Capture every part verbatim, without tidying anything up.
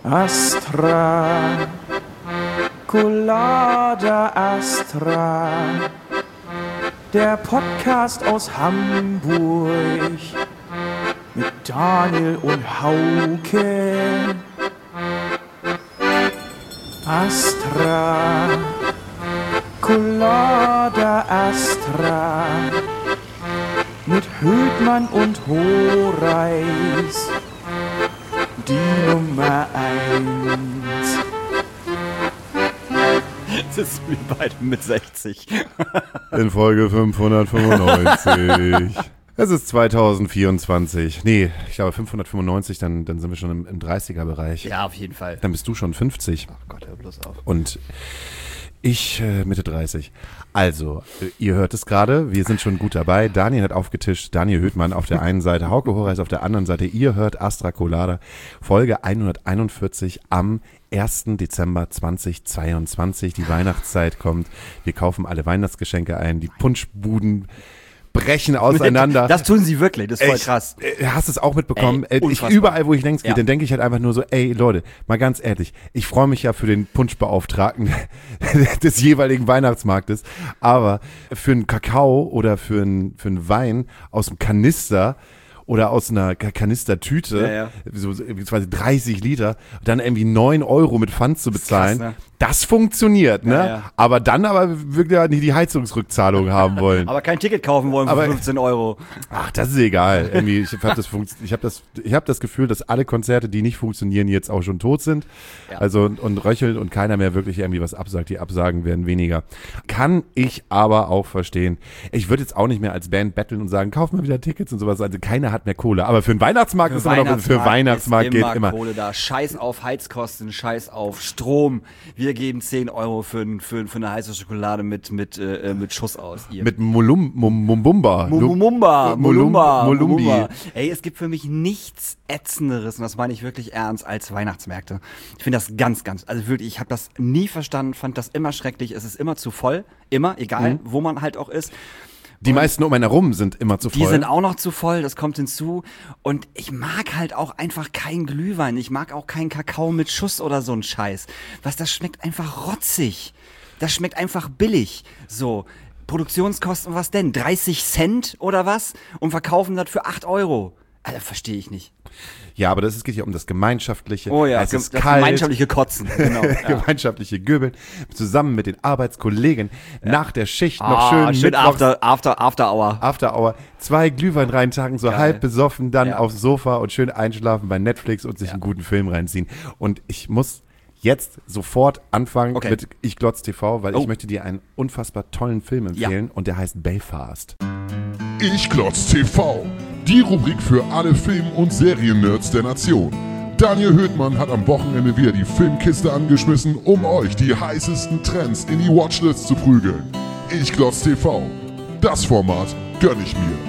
Astra, Colada Astra, der Podcast aus Hamburg mit Daniel und Hauke. Astra, Colada Astra, mit Hödmann und Horeis, die Nummer eins. Das ist wie beide mit sechzig. In Folge fünfhundertfünfundneunzig. Es ist zweitausendvierundzwanzig. Nee, ich glaube fünfhundertfünfundneunzig, dann, dann sind wir schon im, im dreißiger-Bereich. Ja, auf jeden Fall. Dann bist du schon fünfzig. Ach Gott, hör bloß auf. Und ich äh, Mitte dreißig. Also, äh, ihr hört es gerade, wir sind schon gut dabei. Daniel hat aufgetischt, Daniel Hödmann auf der einen Seite, Hauke Horeis auf der anderen Seite. Ihr hört Astra Colada, Folge hunderteinundvierzig am ersten Dezember zweitausendzweiundzwanzig. Die Weihnachtszeit kommt, wir kaufen alle Weihnachtsgeschenke ein, die Punschbuden brechen auseinander. Das tun sie wirklich, das ist voll ich, krass. Äh, hast du es auch mitbekommen? Ey, ich überall, wo ich längst gehe, Ja. dann denke ich halt einfach nur so, ey Leute, mal ganz ehrlich, ich freue mich ja für den Punschbeauftragten des jeweiligen Weihnachtsmarktes, aber für einen Kakao oder für einen, für einen Wein aus dem Kanister oder aus einer Ka- Kanistertüte, Ja, ja. so so quasi dreißig Liter, dann irgendwie neun Euro mit Pfand zu bezahlen, krass, ne? Das funktioniert, ne? Ja, ja. Aber dann aber wirklich nicht die Heizungsrückzahlung haben wollen. Aber kein Ticket kaufen wollen für Aber- fünfzehn Euro. Ach, das ist egal. Irgendwie, ich habe das, funkt- ich hab das, ich hab das Gefühl, dass alle Konzerte, die nicht funktionieren, jetzt auch schon tot sind. Ja. Also und, und röcheln und keiner mehr wirklich irgendwie was absagt. Die Absagen werden weniger. Kann ich aber auch verstehen. Ich würde jetzt auch nicht mehr als Band betteln und sagen, kauf mal wieder Tickets und sowas. Also keiner hat mehr Kohle. Aber für den Weihnachtsmarkt ist immer noch, für Weihnachtsmarkt ist geht immer immer. Kohle da. Scheiß auf Heizkosten, Scheiß auf Strom. Wir geben zehn Euro für, ein- für, für eine heiße Schokolade mit, mit, äh, mit Schuss aus. Ihr. Mit Mulum, Mum- Mumbumba. Mumumba, Mulum- Mulumba, Mulumbi. Mulumba. Ey, es gibt für mich nichts Ätzenderes, und das meine ich wirklich ernst, als Weihnachtsmärkte. Ich finde das ganz, ganz, also wirklich, ich habe das nie verstanden, fand das immer schrecklich. Es ist immer zu voll, immer, egal, Mhm. wo man halt auch ist. Die meisten um einen herum sind immer zu voll. Die sind auch noch zu voll, das kommt hinzu. Und ich mag halt auch einfach keinen Glühwein. Ich mag auch keinen Kakao mit Schuss oder so ein Scheiß. Was, das schmeckt einfach rotzig. Das schmeckt einfach billig. So, Produktionskosten, was denn? dreißig Cent oder was? Und verkaufen das für acht Euro. Alter, verstehe ich nicht. Ja, aber das ist, geht ja um das Gemeinschaftliche. Oh ja, es das ist kalt. gemeinschaftliche Kotzen. Genau. Ja. Gemeinschaftliche Göbeln, zusammen mit den Arbeitskollegen, nach der Schicht noch Ah, schön, schön mittwochs, after, after, after Hour. After Hour, zwei Glühwein reintanken, so Geil. halb besoffen, dann Ja. aufs Sofa und schön einschlafen bei Netflix und sich Ja. einen guten Film reinziehen. Und ich muss jetzt sofort anfangen Okay. mit Ich Glotz T V, weil Oh. ich möchte dir einen unfassbar tollen Film empfehlen und der heißt Belfast. Ich Glotz T V, die Rubrik für alle Film- und Serien-Nerds der Nation. Daniel Hödmann hat am Wochenende wieder die Filmkiste angeschmissen, um euch die heißesten Trends in die Watchlist zu prügeln. Ich Glotz T V, das Format gönn ich mir.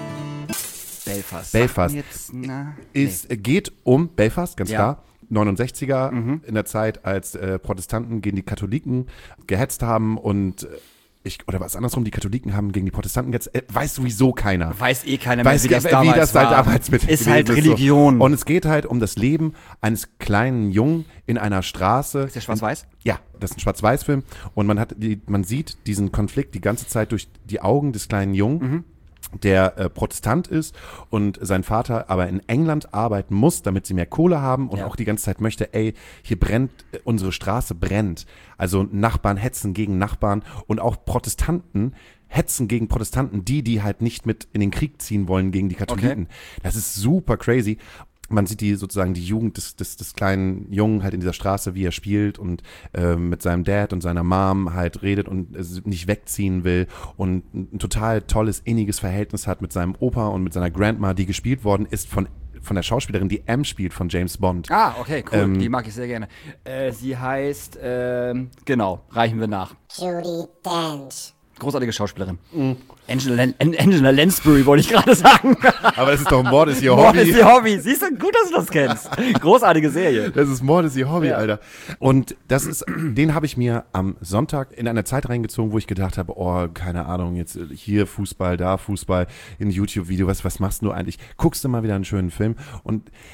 Belfast. Belfast. Jetzt, na, Es geht um Belfast, ganz Ja. klar. neunundsechziger, in der Zeit, als äh, Protestanten gegen die Katholiken gehetzt haben und äh, ich, oder was andersrum, die Katholiken haben gegen die Protestanten gehetzt, äh, weiß sowieso keiner. weiß eh keiner mehr, Weiß wie das ge- damals wie das war. halt damals mit ist gewesen halt so. Religion. Und es geht halt um das Leben eines kleinen Jungen in einer Straße. Ist der schwarz-weiß? Ja, das ist ein Schwarz-Weiß-Film und man hat die, man sieht diesen Konflikt die ganze Zeit durch die Augen des kleinen Jungen. Mhm. Der äh, Protestant ist und sein Vater aber in England arbeiten muss, damit sie mehr Kohle haben und Ja. auch die ganze Zeit möchte, ey, hier brennt, äh, unsere Straße brennt. Also Nachbarn hetzen gegen Nachbarn und auch Protestanten hetzen gegen Protestanten, die, die halt nicht mit in den Krieg ziehen wollen gegen die Katholiken. Das ist super crazy. Man sieht die sozusagen die Jugend des, des, des kleinen Jungen halt in dieser Straße, wie er spielt und äh, mit seinem Dad und seiner Mom halt redet und es nicht wegziehen will und ein total tolles, inniges Verhältnis hat mit seinem Opa und mit seiner Grandma, die gespielt worden ist von von der Schauspielerin, die M spielt von James Bond. Ah, okay, cool. Ähm, die mag ich sehr gerne. Äh, sie heißt, ähm, genau, reichen wir nach. Judi Dench. Großartige Schauspielerin. Angela, Len An- Angela Lansbury wollte ich gerade sagen. Aber das ist doch Mord ist ihr Mord Hobby. ist ihr Hobby. Siehst du, gut, dass du das kennst. Großartige Serie. Das ist Mord ist ihr Hobby, Ja. Alter. Und das ist, den habe ich mir am Sonntag in einer Zeit reingezogen, wo ich gedacht habe, oh, keine Ahnung, jetzt hier Fußball, da Fußball, in YouTube-Video, was, was machst du eigentlich? Guckst du mal wieder einen schönen Film und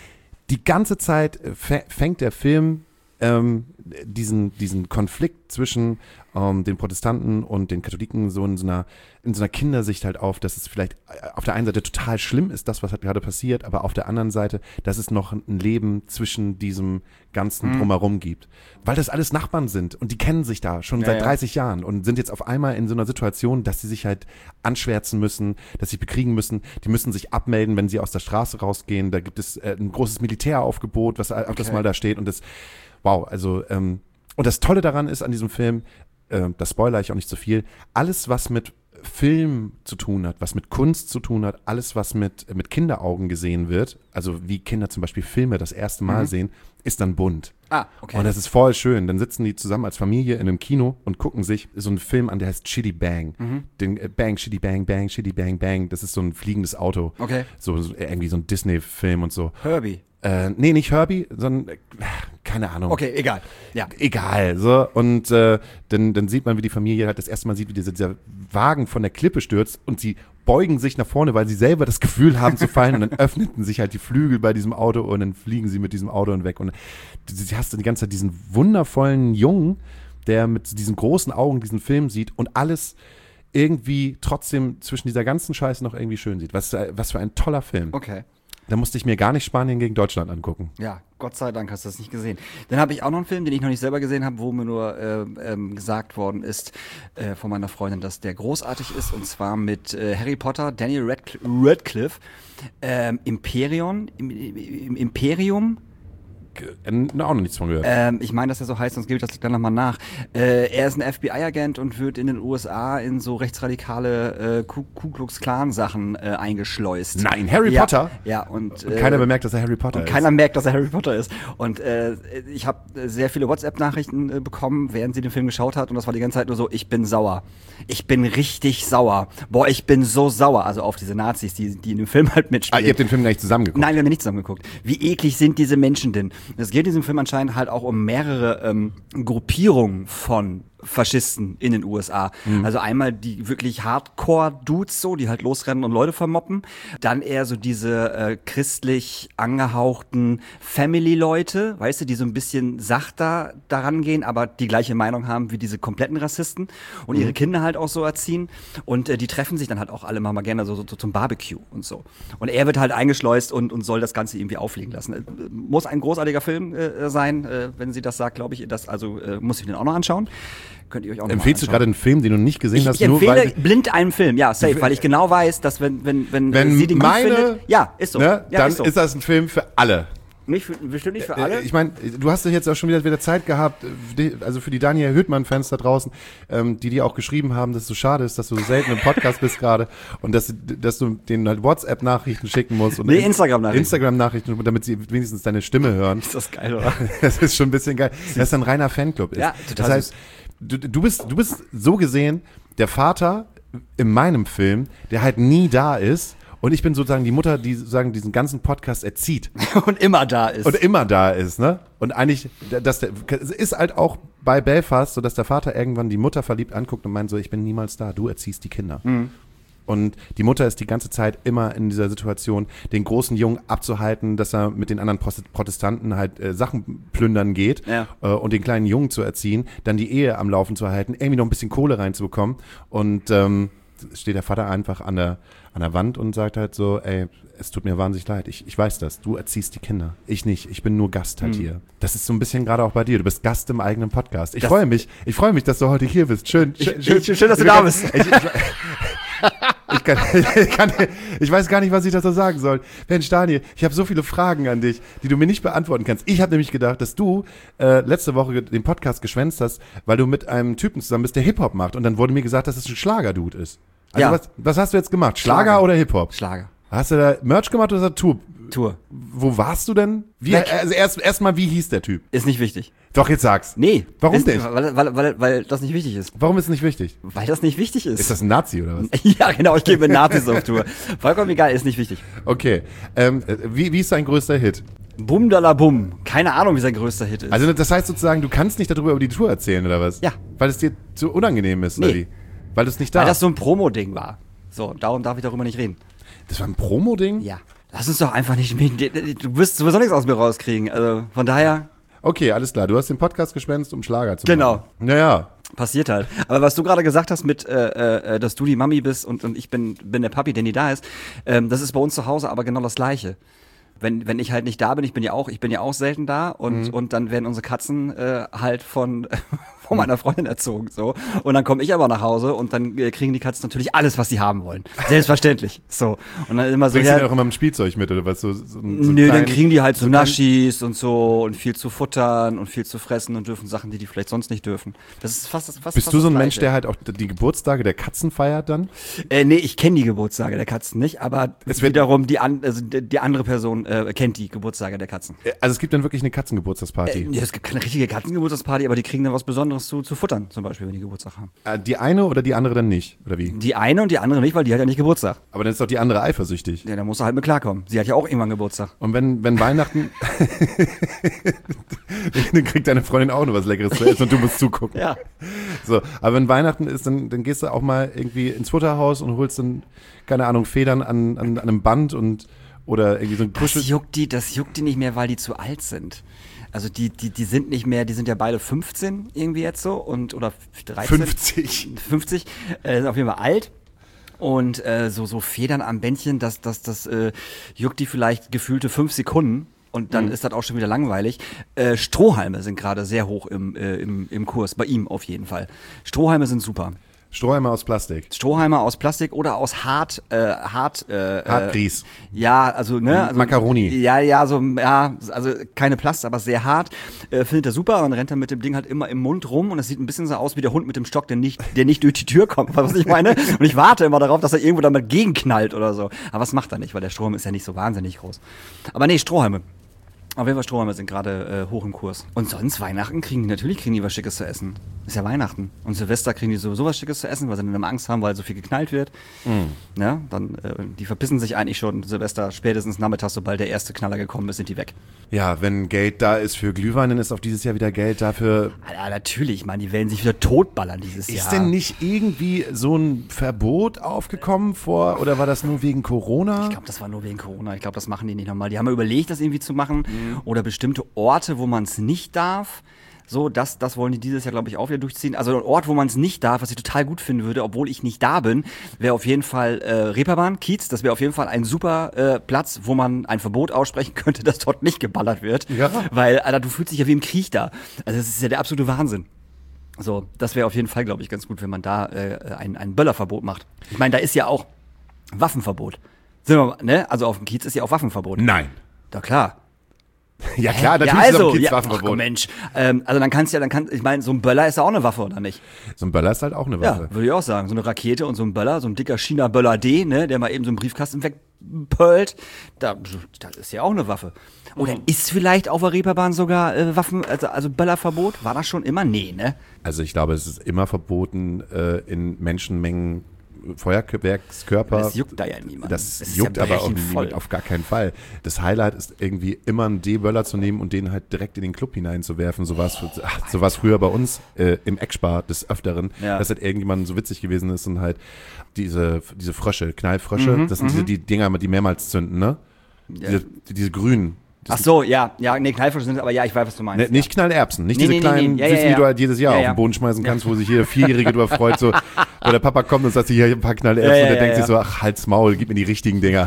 die ganze Zeit f- fängt der Film ähm, diesen, diesen Konflikt zwischen ähm, den Protestanten und den Katholiken so in so einer in so einer Kindersicht halt auf, dass es vielleicht auf der einen Seite total schlimm ist, das, was halt gerade passiert, aber auf der anderen Seite, dass es noch ein Leben zwischen diesem ganzen Drumherum gibt. Weil das alles Nachbarn sind und die kennen sich da schon Ja, seit ja. dreißig Jahren und sind jetzt auf einmal in so einer Situation, dass sie sich halt anschwärzen müssen, dass sie bekriegen müssen. Die müssen sich abmelden, wenn sie aus der Straße rausgehen. Da gibt es äh, ein großes Militäraufgebot, was auf das Okay. mal da steht und das, wow, also ähm, und das Tolle daran ist an diesem Film, äh, das spoilere ich auch nicht so viel, alles, was mit Film zu tun hat, was mit Kunst zu tun hat, alles, was mit, mit Kinderaugen gesehen wird, also wie Kinder zum Beispiel Filme das erste Mal Mhm. sehen, ist dann bunt. Ah, okay. Und das ist voll schön. Dann sitzen die zusammen als Familie in einem Kino und gucken sich so einen Film an, der heißt Shitty Bang. Mhm. Den äh, Bang, Shitty Bang, Bang, Shitty Bang, Bang. Das ist so ein fliegendes Auto. Okay. So, so irgendwie so ein Disney-Film und so. Herbie. Äh, nee, nicht Herbie, sondern äh, keine Ahnung. Okay, egal. Ja. Egal, so. Und äh, dann, dann sieht man, wie die Familie halt das erste Mal sieht, wie dieser, dieser Wagen von der Klippe stürzt und sie beugen sich nach vorne, weil sie selber das Gefühl haben zu fallen und dann öffneten sich halt die Flügel bei diesem Auto und dann fliegen sie mit diesem Auto hinweg und du hast dann die ganze Zeit diesen wundervollen Jungen, der mit diesen großen Augen diesen Film sieht und alles irgendwie trotzdem zwischen dieser ganzen Scheiße noch irgendwie schön sieht. Was, was für ein toller Film. Okay. Da musste ich mir gar nicht Spanien gegen Deutschland angucken. Ja, Gott sei Dank hast du das nicht gesehen. Dann habe ich auch noch einen Film, den ich noch nicht selber gesehen habe, wo mir nur äh, ähm, gesagt worden ist äh, von meiner Freundin, dass der großartig ist. Und zwar mit äh, Harry Potter, Daniel Radcl- Radcliffe, ähm, Imperion, im, im Imperium. Äh, auch noch nichts von gehört. Ähm, ich meine, dass er so heißt, sonst gebe ich das dann nochmal nach. Äh, er ist ein F B I-Agent und wird in den U S A in so rechtsradikale äh, Ku Ku Klux Klan-Sachen äh, eingeschleust. Nein, Harry ja, Potter? Ja, und, Und äh, keiner bemerkt, dass er Harry Potter und ist. keiner merkt, dass er Harry Potter ist. Und äh, ich habe sehr viele WhatsApp-Nachrichten äh, bekommen, während sie den Film geschaut hat. Und das war die ganze Zeit nur so, ich bin sauer. Ich bin richtig sauer. Boah, ich bin so sauer. Also auf diese Nazis, die, die in dem Film halt Ah, mitspielen. ihr habt den Film gar nicht zusammengeguckt. Nein, wir haben nicht zusammen geguckt. Wie eklig sind diese Menschen denn? Es geht in diesem Film anscheinend halt auch um mehrere ähm, Gruppierungen von Faschisten in den U S A. Mhm. Also einmal die wirklich Hardcore-Dudes so, die halt losrennen und Leute vermoppen. Dann eher so diese äh, christlich angehauchten Family-Leute, weißt du, die so ein bisschen sachter daran gehen, aber die gleiche Meinung haben wie diese kompletten Rassisten und Mhm. ihre Kinder halt auch so erziehen. Und äh, die treffen sich dann halt auch alle mal, mal gerne so, so, so zum Barbecue und so. Und er wird halt eingeschleust und, und soll das Ganze irgendwie auflegen lassen. Äh, muss ein großartiger Film äh, sein, äh, wenn sie das sagt, glaube ich. Das, also äh, muss ich den auch noch anschauen. Könnt ihr euch auch noch Empfiehlst mal du gerade einen Film, den du nicht gesehen ich, hast, ich nur empfehle weil... blind einen Film, ja, safe, weil ich genau weiß, dass wenn, wenn, wenn, Wenn äh, sie den meine, gut findet, ja, ist so. Ne, ja, dann ist, so. ist das ein Film für alle. nicht für, bestimmt nicht für Äh, alle. Ich meine, du hast ja jetzt auch schon wieder, wieder Zeit gehabt, die- also für die Daniel Hüttmann-Fans da draußen, ähm, die dir auch geschrieben haben, dass es so schade ist, dass du so selten im Podcast bist gerade und dass, dass du denen halt WhatsApp-Nachrichten schicken musst. Und Nee, Instagram-Nachrichten. Instagram-Nachrichten, damit sie wenigstens deine Stimme hören. Ist das geil, oder? Das ist schon ein bisschen geil. Das ist ein reiner Fanclub. Ist. Ja, total Das heißt, du, du, bist, du bist so gesehen der Vater in meinem Film, der halt nie da ist. Und ich bin sozusagen die Mutter, die sozusagen diesen ganzen Podcast erzieht Und immer da ist. und immer da ist, ne? Und eigentlich, dass der, es ist halt auch bei Belfast so, dass der Vater irgendwann die Mutter verliebt anguckt und meint so, ich bin niemals da, du erziehst die Kinder. Mhm. Und die Mutter ist die ganze Zeit immer in dieser Situation, den großen Jungen abzuhalten, dass er mit den anderen Protestanten halt äh, Sachen plündern geht Ja. äh, und den kleinen Jungen zu erziehen, dann die Ehe am Laufen zu erhalten, irgendwie noch ein bisschen Kohle reinzubekommen. Und ähm, steht der Vater einfach an der, an der Wand und sagt halt so, ey, es tut mir wahnsinnig leid, ich, ich weiß das, du erziehst die Kinder, ich nicht, ich bin nur Gast halt hier. Das ist so ein bisschen gerade auch bei dir, du bist Gast im eigenen Podcast. Ich Das- freue mich, ich freue mich, dass du heute hier bist. Schön, schön, Ich- schön, dass du da bist. Ich, ich, ich, kann, ich, kann, ich weiß gar nicht, was ich dazu sagen soll. Mensch, Daniel, ich habe so viele Fragen an dich, die du mir nicht beantworten kannst. Ich habe nämlich gedacht, dass du äh, letzte Woche den Podcast geschwänzt hast, weil du mit einem Typen zusammen bist, der Hip-Hop macht. Und dann wurde mir gesagt, dass es ein Schlager-Dude ist. Also Ja. was, was hast du jetzt gemacht? Schlager, Schlager. oder Hip-Hop? Schlager. Hast du da Merch gemacht oder Tour? Tour. Wo warst du denn? Wie, Weg. also erst erstmal, wie hieß der Typ? Ist nicht wichtig. Doch, jetzt sag's. Nee. Warum ist, nicht? Weil, weil, weil, weil das nicht wichtig ist. Warum ist es nicht wichtig? Weil das nicht wichtig ist. Ist das ein Nazi oder was? Ja, genau, ich gehe mit Nazis auf Tour. Vollkommen egal, ist nicht wichtig. Okay. Ähm, wie, wie ist dein größter Hit? Bum dala bum. Keine Ahnung, wie sein größter Hit ist. Also das heißt sozusagen, du kannst nicht darüber über die Tour erzählen, oder was? Ja. Weil es dir zu unangenehm ist, oder Nee. wie? Weil du es nicht Weil darfst. das so ein Promo-Ding war. So, darum darf ich darüber nicht reden. Das war ein Promo-Ding? Ja. Lass uns doch einfach nicht, du wirst sowieso nichts aus mir rauskriegen, also von daher. Okay, alles klar. Du hast den Podcast geschwänzt, um Schlager zu Genau. machen. Genau. Naja. Passiert halt. Aber was du gerade gesagt hast mit, äh, äh, dass du die Mami bist und, und ich bin, bin der Papi, der nie da ist, ähm, das ist bei uns zu Hause aber genau das Gleiche. Wenn, wenn ich halt nicht da bin, ich bin ja auch, ich bin ja auch selten da und, mhm. und dann werden unsere Katzen äh, halt von, von meiner Freundin erzogen, so. Und dann komme ich aber nach Hause und dann äh, kriegen die Katzen natürlich alles, was sie haben wollen. Selbstverständlich. So. Und dann immer so. Bringst ja, du ja auch immer ein Spielzeug mit, oder was? So, so, so nö, dann kriegen die halt so, so Naschis und so und viel zu futtern und viel zu fressen und dürfen Sachen, die die vielleicht sonst nicht dürfen. Das ist fast das fast, Bist fast du so ein das Mensch, Gleiche. der halt auch die Geburtstage der Katzen feiert dann? Äh, nee, ich kenne die Geburtstage der Katzen nicht, aber Es wird- wiederum die, an, also die, die andere Person äh, kennt die Geburtstage der Katzen. Also es gibt dann wirklich eine Katzengeburtstagsparty. Ja, es gibt keine richtige Katzengeburtstagsparty, aber die kriegen dann was Besonderes zu, zu futtern, zum Beispiel, wenn die Geburtstag haben. Äh, die eine oder die andere dann nicht, oder wie? Die eine und die andere nicht, weil die hat ja nicht Geburtstag. Aber dann ist doch die andere eifersüchtig. Ja, da muss er halt mit klarkommen. Sie hat ja auch irgendwann Geburtstag. Und wenn, wenn Weihnachten, dann kriegt deine Freundin auch noch was Leckeres zu essen und du musst zugucken. Ja. So, aber wenn Weihnachten ist, dann, dann gehst du auch mal irgendwie ins Futterhaus und holst dann, keine Ahnung, Federn an, an, an einem Band und oder irgendwie so ein Kuschel. Das juckt die, das juckt die nicht mehr, weil die zu alt sind. Also die, die, die sind nicht mehr, die sind ja beide fünfzehn irgendwie jetzt so und oder dreizehn. fünfzig. fünfzig, äh, sind auf jeden Fall alt. Und äh, so, so Federn am Bändchen, das, das, das äh, juckt die vielleicht gefühlte fünf Sekunden. Und dann mhm. ist das auch schon wieder langweilig. Äh, Strohhalme sind gerade sehr hoch im, äh, im, im Kurs, bei ihm auf jeden Fall. Strohhalme sind super. Strohhalme aus Plastik. Strohhalme aus Plastik oder aus hart, äh, hart, äh, Hartgrieß. Äh, ja, also, ne. Also, Macaroni. Ja, ja, so, ja, also keine Plast, aber sehr hart. Äh, findet er super und rennt dann mit dem Ding halt immer im Mund rum und es sieht ein bisschen so aus wie der Hund mit dem Stock, der nicht, der nicht durch die Tür kommt, was ich meine. Und ich warte immer darauf, dass er irgendwo damit gegenknallt oder so. Aber was macht er nicht, weil der Strohhalm ist ja nicht so wahnsinnig groß. Aber nee, Strohhalme. Auf jeden Fall Strohhalme sind gerade äh, hoch im Kurs. Und sonst Weihnachten kriegen die, natürlich kriegen die was Schickes zu essen. Ist ja Weihnachten. Und Silvester kriegen die sowieso was Schickes zu essen, weil sie dann immer Angst haben, weil so viel geknallt wird. Mm. Ja, dann, äh, die verpissen sich eigentlich schon Silvester spätestens nachmittags, sobald der erste Knaller gekommen ist, sind die weg. Ja, wenn Geld da ist für Glühwein, dann ist auch dieses Jahr wieder Geld dafür. Ja, natürlich. Ich meine, die werden sich wieder totballern dieses Ist Jahr. denn nicht irgendwie so ein Verbot aufgekommen vor, oder war das nur wegen Corona? Ich glaube, das war nur wegen Corona. Ich glaube, das machen die nicht nochmal. Die haben ja überlegt, das irgendwie zu machen. Mhm. Oder bestimmte Orte, wo man es nicht darf. So, das, das wollen die dieses Jahr, glaube ich, auch wieder durchziehen. Also ein Ort, wo man es nicht darf, was ich total gut finden würde, obwohl ich nicht da bin, wäre auf jeden Fall äh, Reeperbahn, Kiez. Das wäre auf jeden Fall ein super äh, Platz, wo man ein Verbot aussprechen könnte, dass dort nicht geballert wird. Ja. Weil, Alter, du fühlst dich ja wie im Krieg da. Also das ist ja der absolute Wahnsinn. So, das wäre auf jeden Fall, glaube ich, ganz gut, wenn man da äh, ein, ein Böllerverbot macht. Ich meine, da ist ja auch Waffenverbot. Sind wir, ne? Also auf dem Kiez ist ja auch Waffenverbot. Nein. Da klar. Ja klar, natürlich ja, also, ist auch ein Kiez ja, Waffenverbot. ach, Mensch, ähm, also dann kannst du ja, dann kann, ich meine, so ein Böller ist ja auch eine Waffe, oder nicht? So ein Böller ist halt auch eine Waffe. Ja, würde ich auch sagen. So eine Rakete und so ein Böller, so ein dicker China-Böller D, ne, der mal eben so einen Briefkasten wegpölt, da, das ist ja auch eine Waffe. Oder ist vielleicht auf der Reeperbahn sogar äh, Waffen, also, also Böllerverbot? War das schon immer? Nee, ne? Also ich glaube, es ist immer verboten, äh, in Menschenmengen Feuerwerkskörper. Das juckt da ja niemand. Das, das ist juckt ja aber auch brechend niemand, auf gar keinen Fall. Das Highlight ist irgendwie immer einen D-Böller zu nehmen und den halt direkt in den Club hineinzuwerfen. So war es so war's früher bei uns äh, im Eckspar des Öfteren, Ja. dass halt irgendjemand so witzig gewesen ist und halt diese, diese Frösche, Knallfrösche, Mhm, das sind diese die Dinger, die mehrmals zünden, ne? Ja. Diese, diese grünen. Ach so, ja, ja, nee, Knallfische sind, aber ja, ich weiß, was du meinst. Ne, nicht Knallerbsen, nicht Nee, diese nee, nee, kleinen nee. Ja, ja, Süßen, die ja. du halt jedes Jahr Ja, auf ja. den Boden schmeißen kannst, wo sich jeder Vierjährige drüber freut, so, wo der Papa kommt und sagt sich, hier ein paar Knallerbsen, Ja, ja, und der ja, denkt ja. sich so, ach, halt's Maul, gib mir die richtigen Dinger.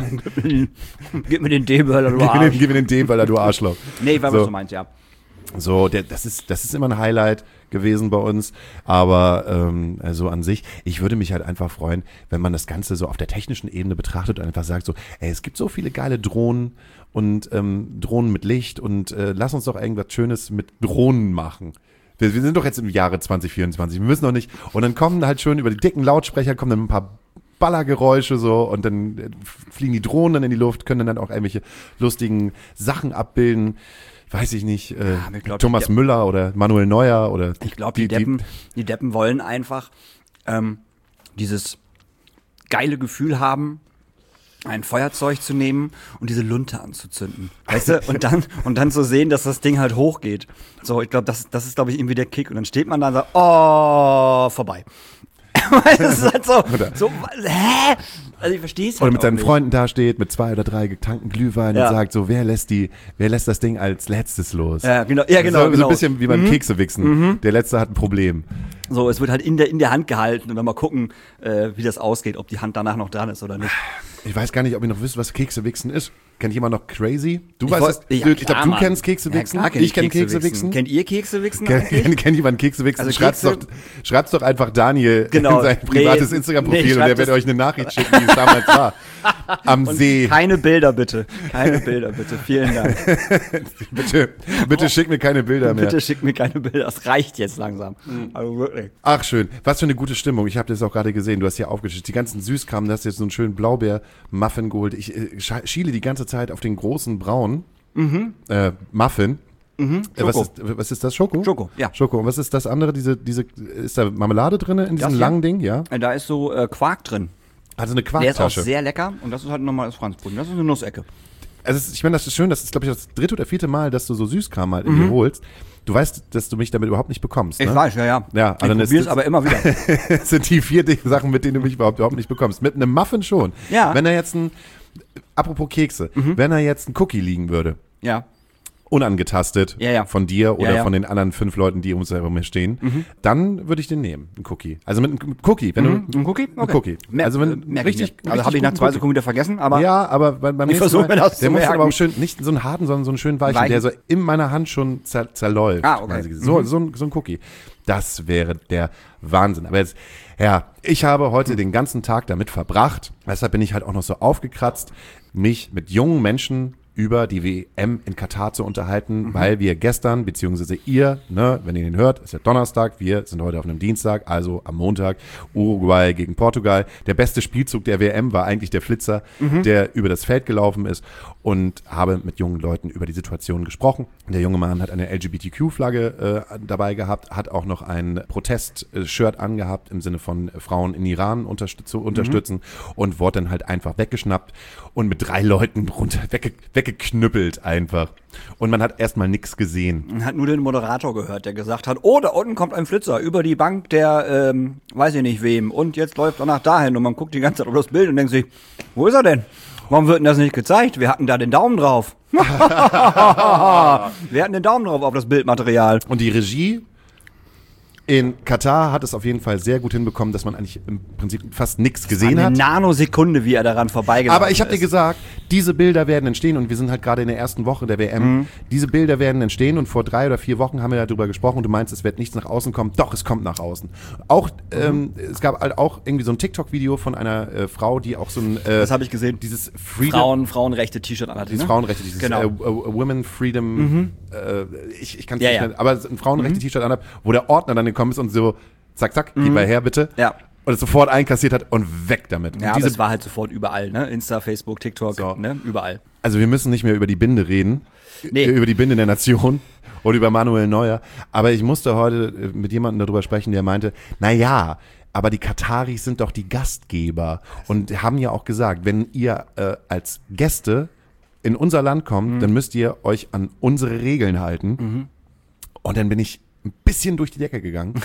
Gib mir den D-Böller, du Gib mir den, Arsch. gib mir den D-Böller, du Arschloch. Nee, ich weiß, So. was du meinst, ja. So, der, das ist, das ist immer ein Highlight gewesen bei uns, aber ähm, also an sich, ich würde mich halt einfach freuen, wenn man das Ganze so auf der technischen Ebene betrachtet und einfach sagt so, ey, es gibt so viele geile Drohnen und ähm, Drohnen mit Licht und äh, lass uns doch irgendwas Schönes mit Drohnen machen. Wir, wir sind doch jetzt im Jahre zwanzig vierundzwanzig, wir müssen doch nicht, und dann kommen halt schön über die dicken Lautsprecher, kommen dann ein paar Ballergeräusche so und dann äh, fliegen die Drohnen dann in die Luft, können dann auch irgendwelche lustigen Sachen abbilden. Weiß ich nicht, äh, Ja, ich glaub, Thomas die- Müller oder Manuel Neuer oder Ich glaube, die, Deppen, die Deppen wollen einfach ähm, dieses geile Gefühl haben, ein Feuerzeug zu nehmen und diese Lunte anzuzünden. Weißt du? Und dann, und dann zu sehen, dass das Ding halt hochgeht. So, ich glaube, das, das ist, glaube ich, irgendwie der Kick. Und dann steht man da und sagt, oh, vorbei. Weil das ist halt so, so, hä? Also ich verstehe es halt Oder mit auch seinen nicht. Freunden dasteht, mit zwei oder drei getankten Glühwein Ja. und sagt so, wer lässt die, wer lässt das Ding als letztes los? Ja, genau, ja, genau, so, so genau. ein bisschen wie beim Kekse wichsen. Der Letzte hat ein Problem. So, es wird halt in der, in der Hand gehalten und dann mal gucken, äh, wie das ausgeht, ob die Hand danach noch dran ist oder nicht. Ich weiß gar nicht, ob ihr noch wisst, was Kekse wichsen ist. Kennt jemand noch Crazy? Du Ich weißt wollt- es. ja, du, ich klar, glaube, du Mann. kennst Kekse wichsen. Ja, klar kenn ich kenne Kekse wichsen. Kennt ihr Kekse wichsen Kennt eigentlich? kenn, kenn jemand Kekse wichsen? Also schreibt's, Kekse- doch, schreibt's doch einfach Daniel Genau. in sein privates Nee, Instagram-Profil nee, und der schreibt wird es- euch eine Nachricht schicken, wie es damals war. Am See. Keine Bilder bitte. Keine Bilder bitte. Vielen Dank. Bitte, bitte schick mir keine Bilder mehr. Bitte schickt mir keine Bilder. Das reicht jetzt langsam. Also wirklich. Ach schön, was für eine gute Stimmung. Ich habe das auch gerade gesehen. Du hast hier aufgeschickt. Die ganzen Süßkram, du hast jetzt so einen schönen Blaubeer-Muffin geholt. Ich äh, scha- schiele die ganze Zeit auf den großen braunen äh, Muffin. Äh, was, Schoko. ist, was ist das? Schoko? Schoko, ja. Schoko. Und was ist das andere? Diese, diese, ist da Marmelade drin in diesem Das hier? langen Ding? Ja. Da ist so äh, Quark drin. Also eine Der ist auch Quarktasche. sehr lecker und das ist halt ein normales Franzbrötchen. Das ist eine Nussecke. Also es ist, ich meine, das ist schön. Das ist, glaube ich, das dritte oder vierte Mal, dass du so Süßkram halt in dir holst. Du weißt, dass du mich damit überhaupt nicht bekommst. Ich ne? weiß, ja, ja. Ja, ich aber dann ist probier's das- aber immer wieder. Das sind die vier Dinge- Sachen, mit denen du mich überhaupt, überhaupt nicht bekommst. Mit einem Muffin schon. Ja. Wenn er jetzt ein, apropos Kekse, wenn er jetzt ein Cookie liegen würde, Ja. unangetastet Ja, ja. von dir oder Ja, ja. von den anderen fünf Leuten, die um uns herum stehen, dann würde ich den nehmen, einen Cookie. Also mit einem Cookie, wenn du Ein Cookie? Ein Cookie. Mer Also wenn äh, merk richtig, ich mir. Also habe ich nach richtig zwei guten Sekunden wieder vergessen, aber ja, aber beim, beim Ich nächsten versuch Mal, mir das der zu muss dann merken. aber auch schön, nicht so einen harten, sondern so einen schönen weichen, Weichen. der so in meiner Hand schon zer, zerläuft. Ah, okay. quasi. So, so, ein, so ein Cookie. Das wäre der Wahnsinn. Aber jetzt, ja, ich habe heute den ganzen Tag damit verbracht, deshalb bin ich halt auch noch so aufgekratzt, mich mit jungen Menschen über die W M in Katar zu unterhalten, weil wir gestern, beziehungsweise ihr, ne, wenn ihr den hört, ist ja Donnerstag, wir sind heute auf einem Dienstag, also am Montag, Uruguay gegen Portugal. Der beste Spielzug der W M war eigentlich der Flitzer, der über das Feld gelaufen ist, und habe mit jungen Leuten über die Situation gesprochen. Der junge Mann hat eine L G B T Q-Flagge äh, dabei gehabt, hat auch noch ein Protest-Shirt angehabt im Sinne von äh, Frauen in Iran unterst- zu unterstützen und wurde dann halt einfach weggeschnappt und mit drei Leuten runter wegge weggeknüppelt einfach. Und man hat erstmal nichts gesehen. man hat nur den Moderator gehört, der gesagt hat, oh, da unten kommt ein Flitzer über die Bank der, ähm, weiß ich nicht wem, und jetzt läuft er nach dahin und man guckt die ganze Zeit auf das Bild und denkt sich, wo ist er denn? Warum wird denn das nicht gezeigt? Wir hatten da den Daumen drauf. Wir hatten den Daumen drauf auf das Bildmaterial. Und die Regie in Katar hat es auf jeden Fall sehr gut hinbekommen, dass man eigentlich im Prinzip fast nichts gesehen Eine hat. Nanosekunde, wie er daran vorbeigelaufen Aber ich habe dir ist. gesagt, diese Bilder werden entstehen, und wir sind halt gerade in der ersten Woche der W M. Mhm. Diese Bilder werden entstehen, und vor drei oder vier Wochen haben wir darüber gesprochen, und du meinst, es wird nichts nach außen kommen. Doch, es kommt nach außen. Auch ähm, es gab halt auch irgendwie so ein TikTok-Video von einer äh, Frau, die auch so ein äh, Das habe ich gesehen. dieses Freedom, Frauen, Frauenrechte-T-Shirt anhat. dieses ne? Frauenrechte, dieses Genau. äh, äh, Women Freedom, äh, ich, ich kann es Ja, nicht ja. mehr, aber ein Frauenrechte-T-Shirt anhat, wo der Ordner dann gekommen ist und so, zack, zack, gib mal her bitte. Ja. Und es sofort einkassiert hat und weg damit. Ja, und aber diese, es war halt sofort überall, ne? Insta, Facebook, TikTok, So. ne? Überall. also wir müssen nicht mehr über die Binde reden, Nee. über die Binde der Nation oder über Manuel Neuer, aber ich musste heute äh, mit jemandem darüber sprechen, der meinte, na ja, aber die Kataris sind doch die Gastgeber und haben ja auch gesagt, wenn ihr äh, als Gäste in unser Land kommt, dann müsst ihr euch an unsere Regeln halten. Und dann bin ich ein bisschen durch die Decke gegangen.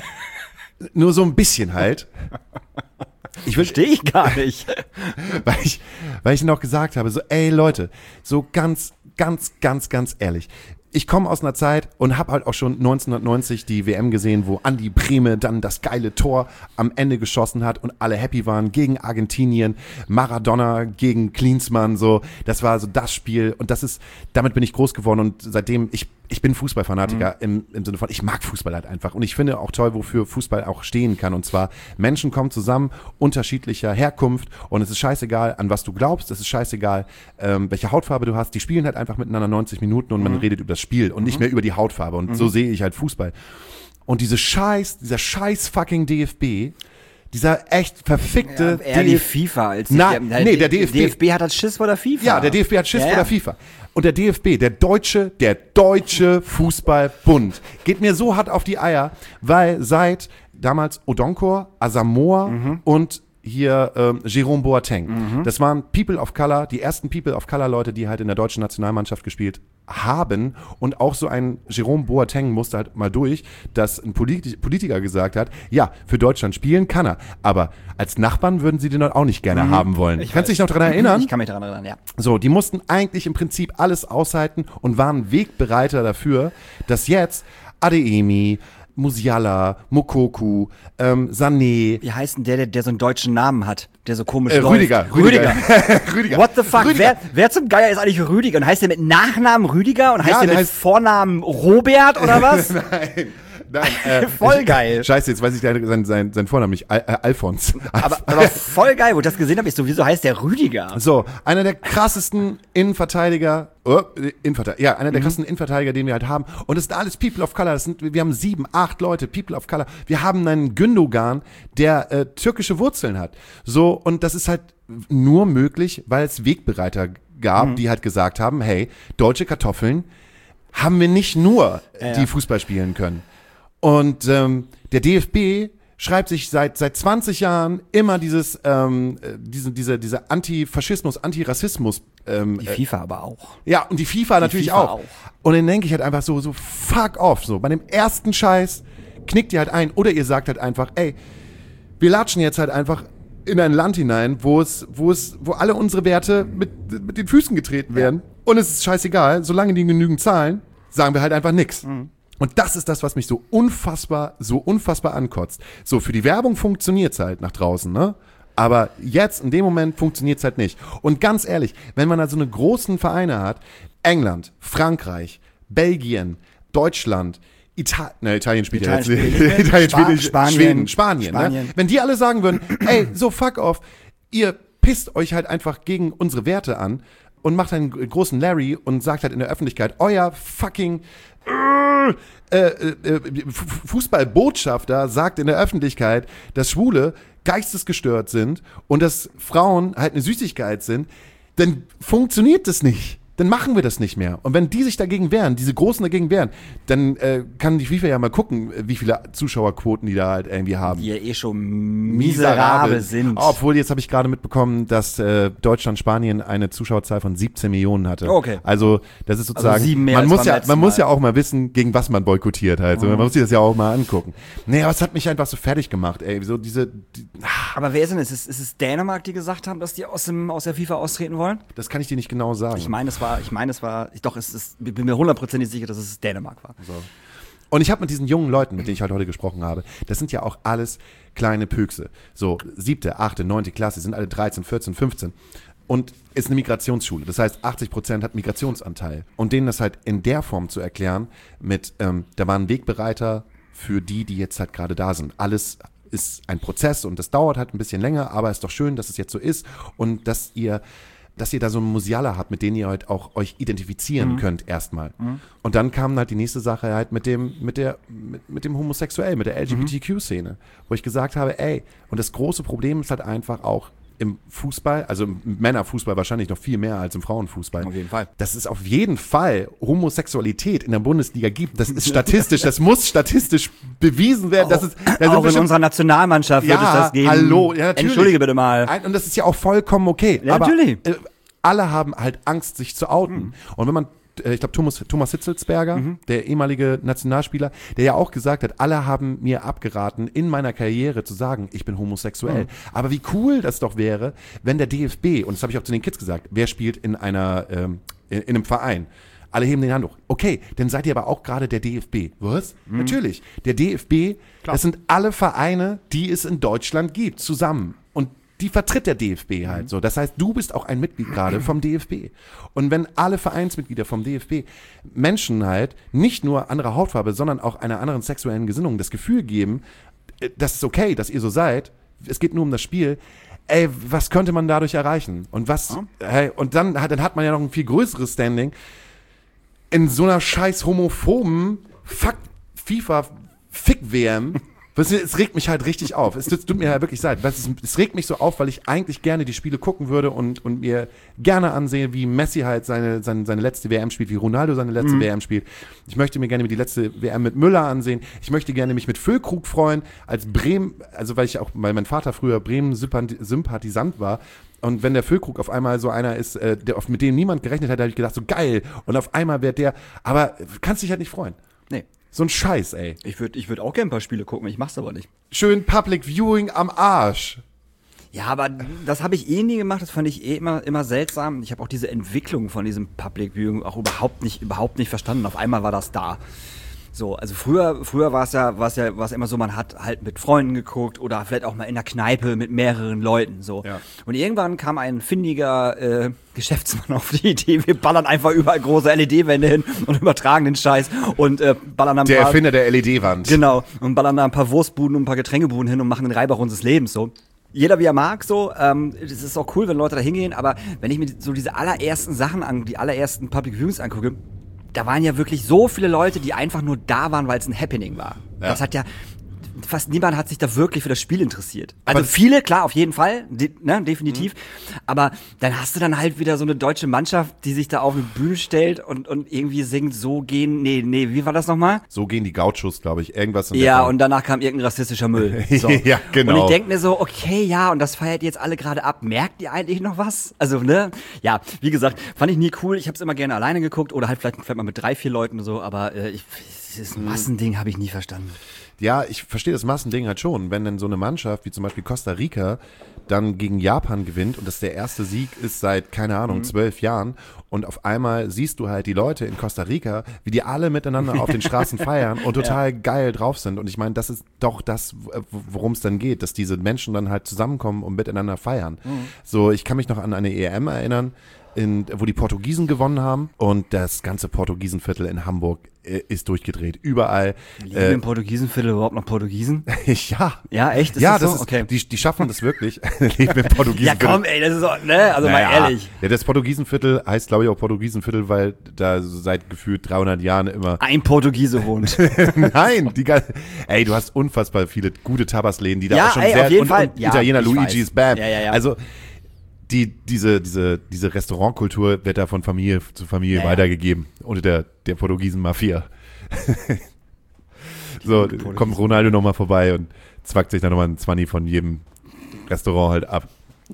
Nur so ein bisschen halt. Ich will, Verstehe ich gar nicht. weil ich, weil ich noch gesagt habe, so, ey Leute, so ganz, ganz, ganz, ganz ehrlich. Ich komme aus einer Zeit und habe halt auch schon neunzehnhundertneunzig die W M gesehen, wo Andi Brehme dann das geile Tor am Ende geschossen hat und alle happy waren gegen Argentinien, Maradona gegen Klinsmann, so. Das war so das Spiel, und das ist, damit bin ich groß geworden, und seitdem, ich, ich bin Fußballfanatiker im, im Sinne von, ich mag Fußball halt einfach, und ich finde auch toll, wofür Fußball auch stehen kann, und zwar Menschen kommen zusammen, unterschiedlicher Herkunft, und es ist scheißegal, an was du glaubst, es ist scheißegal, ähm, welche Hautfarbe du hast, die spielen halt einfach miteinander neunzig Minuten und man redet über das Spiel und nicht mehr über die Hautfarbe, und so sehe ich halt Fußball. Und diese scheiß, dieser scheiß fucking D F B, dieser echt verfickte Eher die D F FIFA als Na, der, nee, der D F B D F B hat das Schiss vor der FIFA. Ja, der D F B hat Schiss Ja, vor ja. der FIFA. Und der D F B, der deutsche, der deutsche Fußballbund, geht mir so hart auf die Eier, weil seit damals Odonkor, Asamoah und hier ähm, Jerome Boateng. Mhm. Das waren People of Color, die ersten People of Color Leute, die halt in der deutschen Nationalmannschaft gespielt haben. Und auch so ein Jerome Boateng musste halt mal durch, dass ein Polit- Politiker gesagt hat, ja, für Deutschland spielen kann er, aber als Nachbarn würden sie den dort auch nicht gerne Mhm. haben wollen. Ich Kannst du weiß. dich noch daran erinnern? Ich kann mich daran erinnern, ja. So, die mussten eigentlich im Prinzip alles aushalten und waren Wegbereiter dafür, dass jetzt Adeyemi, Musiala, Mokoku, ähm, Sané, Wie heißt denn der, der, der so einen deutschen Namen hat, der so komisch äh, läuft? Rüdiger, Rüdiger, Rüdiger. What the fuck? Rüdiger. Wer, wer zum Geier ist eigentlich Rüdiger? Und heißt der mit Nachnamen Rüdiger? Und heißt Ja, der der mit heißt- Vornamen Robert oder was? Nein, nein. Äh, Voll geil. Scheiße, jetzt weiß ich leider seinen sein, sein Vornamen nicht. Al äh, Alfons. aber, aber voll geil, wo ich das gesehen habe, ich so, wieso heißt der Rüdiger? So, einer der krassesten Innenverteidiger, oh, Innenverteidiger, ja, einer der Mhm. krassesten Innenverteidiger, den wir halt haben. Und das sind alles People of Color. Das sind, wir haben sieben, acht Leute, People of Color. Wir haben einen Gündogan, der äh, türkische Wurzeln hat. So, und das ist halt nur möglich, weil es Wegbereiter gab, Mhm. die halt gesagt haben, hey, deutsche Kartoffeln haben wir nicht nur, Ja, die ja. Fußball spielen können. Und ähm, der D F B schreibt sich seit seit zwanzig Jahren immer dieses ähm, äh, diese diese diese Antifaschismus, Antirassismus. Ähm, Die äh, FIFA aber auch. ja, und die FIFA natürlich FIFA auch. auch. Und dann denke ich halt einfach so so fuck off, so bei dem ersten Scheiß knickt ihr halt ein oder ihr sagt halt einfach, ey, wir latschen jetzt halt einfach in ein Land hinein, wo es wo es wo alle unsere Werte mit mit den Füßen getreten werden und es ist scheißegal, solange die genügend zahlen, sagen wir halt einfach nix. Und das ist das, was mich so unfassbar, so unfassbar ankotzt. So, für die Werbung funktioniert's halt nach draußen, ne? Aber jetzt, in dem Moment, funktioniert's halt nicht. Und ganz ehrlich, wenn man da so eine großen Vereine hat, England, Frankreich, Belgien, Deutschland, Italien, ne, Italien spielt ja Italien jetzt spielt nicht. Italien spielt Spa- nicht. Spanien. Schweden, Spanien, Spanien. Ne? Wenn die alle sagen würden, ey, so fuck off, ihr pisst euch halt einfach gegen unsere Werte an und macht einen großen Larry und sagt halt in der Öffentlichkeit, euer fucking äh, äh, äh, F- Fußballbotschafter sagt in der Öffentlichkeit, dass Schwule geistesgestört sind und dass Frauen halt eine Süßigkeit sind, dann funktioniert das nicht. Dann machen wir das nicht mehr. Und wenn die sich dagegen wehren, diese Großen dagegen wehren, dann äh, kann die FIFA ja mal gucken, wie viele Zuschauerquoten die da halt irgendwie haben. Die ja eh schon miserabel sind. Obwohl, jetzt habe ich gerade mitbekommen, dass äh, Deutschland, Spanien eine Zuschauerzahl von siebzehn Millionen hatte. Okay. Also das ist sozusagen, Also sieben mehr man als muss beim ja, letzten man muss Mal. ja auch mal wissen, gegen was man boykottiert halt. So, man muss sich das ja auch mal angucken. Nee, aber es hat mich einfach so fertig gemacht, ey. So diese, die, Aber wer ist denn es? Ist, ist es Dänemark, die gesagt haben, dass die aus, dem, aus der FIFA austreten wollen? das kann ich dir nicht genau sagen. Ich meine, es war, ich meine, es war, ich, doch, es ist, ich bin mir hundertprozentig sicher, dass es Dänemark war. Und ich habe mit diesen jungen Leuten, mit denen ich halt heute gesprochen habe, das sind ja auch alles kleine Püchse. So siebte, achte, neunte Klasse, sind alle dreizehn, vierzehn, fünfzehn. Und ist eine Migrationsschule. Das heißt, achtzig Prozent hat Migrationsanteil. Und denen das halt in der Form zu erklären, mit, ähm, da waren Wegbereiter für die, die jetzt halt gerade da sind. Alles ist ein Prozess und das dauert halt ein bisschen länger, aber ist doch schön, dass es jetzt so ist und dass ihr dass ihr da so einen Musiala habt, mit denen ihr halt auch euch identifizieren Mhm. könnt erstmal. Mhm. Und dann kam halt die nächste Sache halt mit dem, mit der, mit, mit dem Homosexuell, mit der L G B T Q-Szene, wo ich gesagt habe, ey, und das große Problem ist halt einfach auch im Fußball, also im Männerfußball wahrscheinlich noch viel mehr als im Frauenfußball. Auf jeden Fall. Dass es auf jeden Fall Homosexualität in der Bundesliga gibt. Das ist statistisch, das muss statistisch bewiesen werden. Das ist, da sind Auch wir in schon- unserer Nationalmannschaft wird es das geben. hallo, ja, natürlich. Entschuldige bitte mal. Ein- Und das ist ja auch vollkommen okay. Ja, aber, natürlich. Äh, alle haben halt Angst, sich zu outen. Mhm. Und wenn man, äh, ich glaube, Thomas, Thomas Hitzelsberger, der ehemalige Nationalspieler, der ja auch gesagt hat, alle haben mir abgeraten, in meiner Karriere zu sagen, ich bin homosexuell. Mhm. Aber wie cool das doch wäre, wenn der D F B, und das habe ich auch zu den Kids gesagt, wer spielt in einer, ähm, in, in einem Verein? Alle heben den Hand hoch. Okay, dann seid ihr aber auch gerade der D F B. Was? Natürlich. Der D F B, das sind alle Vereine, die es in Deutschland gibt, zusammen. Und die vertritt der D F B halt so. Das heißt, du bist auch ein Mitglied gerade vom D F B. Und wenn alle Vereinsmitglieder vom D F B Menschen halt nicht nur anderer Hautfarbe, sondern auch einer anderen sexuellen Gesinnung das Gefühl geben, äh, das ist okay, dass ihr so seid, es geht nur um das Spiel, ey, was könnte man dadurch erreichen? Und was, hey, und dann hat, dann hat man ja noch ein viel größeres Standing in so einer scheiß homophoben Fuck FIFA Fick W M Weißt du, es regt mich halt richtig auf. Es tut mir ja wirklich leid. Es, es regt mich so auf, weil ich eigentlich gerne die Spiele gucken würde und, und mir gerne ansehe, wie Messi halt seine, seine, seine letzte W M spielt, wie Ronaldo seine letzte mhm. W M spielt. Ich möchte mir gerne die letzte W M mit Müller ansehen. Ich möchte gerne mich mit Füllkrug freuen, als Bremen, also weil ich auch, weil mein Vater früher Bremen-Sympathisant war. Und wenn der Füllkrug auf einmal so einer ist, äh, der, mit dem niemand gerechnet hat, da habe ich gedacht, so geil. Und auf einmal wird der, aber kannst dich halt nicht freuen. Nee. So ein Scheiß, ey. Ich würde ich würd auch gerne ein paar Spiele gucken, ich mach's aber nicht. Schön Public Viewing am Arsch. Ja, aber das habe ich eh nie gemacht, das fand ich eh immer, immer seltsam. Ich habe auch diese Entwicklung von diesem Public Viewing auch überhaupt nicht, überhaupt nicht verstanden. Auf einmal war das da. So, also früher, früher war es ja, war es ja, war es immer so, man hat halt mit Freunden geguckt oder vielleicht auch mal in der Kneipe mit mehreren Leuten, so. Ja. Und irgendwann kam ein findiger äh, Geschäftsmann auf die Idee, wir ballern einfach überall große L E D-Wände hin und übertragen den Scheiß und äh, ballern dann ein Der paar, Erfinder der L E D-Wand. Genau, und ballern da ein paar Wurstbuden und ein paar Getränkebuden hin und machen den Reibach unseres Lebens, so. Jeder wie er mag, so. Ähm, es ist auch cool, wenn Leute da hingehen, aber wenn ich mir so diese allerersten Sachen an, die allerersten Public Viewings angucke, da waren ja wirklich so viele Leute, die einfach nur da waren, weil es ein Happening war. Ja. Das hat ja, fast niemand hat sich da wirklich für das Spiel interessiert. Also aber viele, klar, auf jeden Fall, de, ne, definitiv. Mhm. Aber dann hast du dann halt wieder so eine deutsche Mannschaft, die sich da auf eine Bühne stellt und, und irgendwie singt, so gehen, nee, nee, wie war das nochmal? So gehen die Gauchos, glaube ich, irgendwas in der Ja, Form. und danach kam irgendein rassistischer Müll. So. Ja, genau. Und ich denke mir so, okay, ja, und das feiert jetzt alle gerade ab. Merkt ihr eigentlich noch was? Also, ne? Ja, wie gesagt, fand ich nie cool. Ich habe es immer gerne alleine geguckt oder halt vielleicht, vielleicht mal mit drei, vier Leuten oder so, aber äh, ich, dieses Massending habe ich nie verstanden. Ja, ich verstehe das Massending halt schon. Wenn dann so eine Mannschaft wie zum Beispiel Costa Rica dann gegen Japan gewinnt und das der erste Sieg ist seit, keine Ahnung, mhm. zwölf Jahren und auf einmal siehst du halt die Leute in Costa Rica, wie die alle miteinander auf den Straßen feiern und total ja. geil drauf sind. Und ich meine, das ist doch das, worum es dann geht, dass diese Menschen dann halt zusammenkommen und miteinander feiern. Mhm. So, ich kann mich noch an eine E M erinnern, in, wo die Portugiesen gewonnen haben und das ganze Portugiesenviertel in Hamburg äh, ist durchgedreht. Überall. Lieben äh, im Portugiesenviertel überhaupt noch Portugiesen? ja. Ja, echt? Ist ja, das, das so? ist, okay. die, die schaffen das wirklich. Lieben im Portugiesenviertel. Ja komm, ey, das ist so, ne, also naja. mal ehrlich. Ja, das Portugiesenviertel heißt, glaube ich, auch Portugiesenviertel, weil da seit gefühlt dreihundert Jahren immer ein Portugiese wohnt. Nein, die ganze, ey, du hast unfassbar viele gute Tabasläden, die da ja, auch schon ey, sehr, auf jeden und, Fall. und Ja, Italiener Luigi's weiß. Bam. Ja, ja, ja. Also, Die, diese, diese, diese Restaurantkultur wird da von Familie zu Familie ja, weitergegeben. Unter der, der Portugiesen-Mafia. So, kommt Ronaldo nochmal vorbei und zwackt sich dann nochmal ein Zwanni von jedem Restaurant halt ab.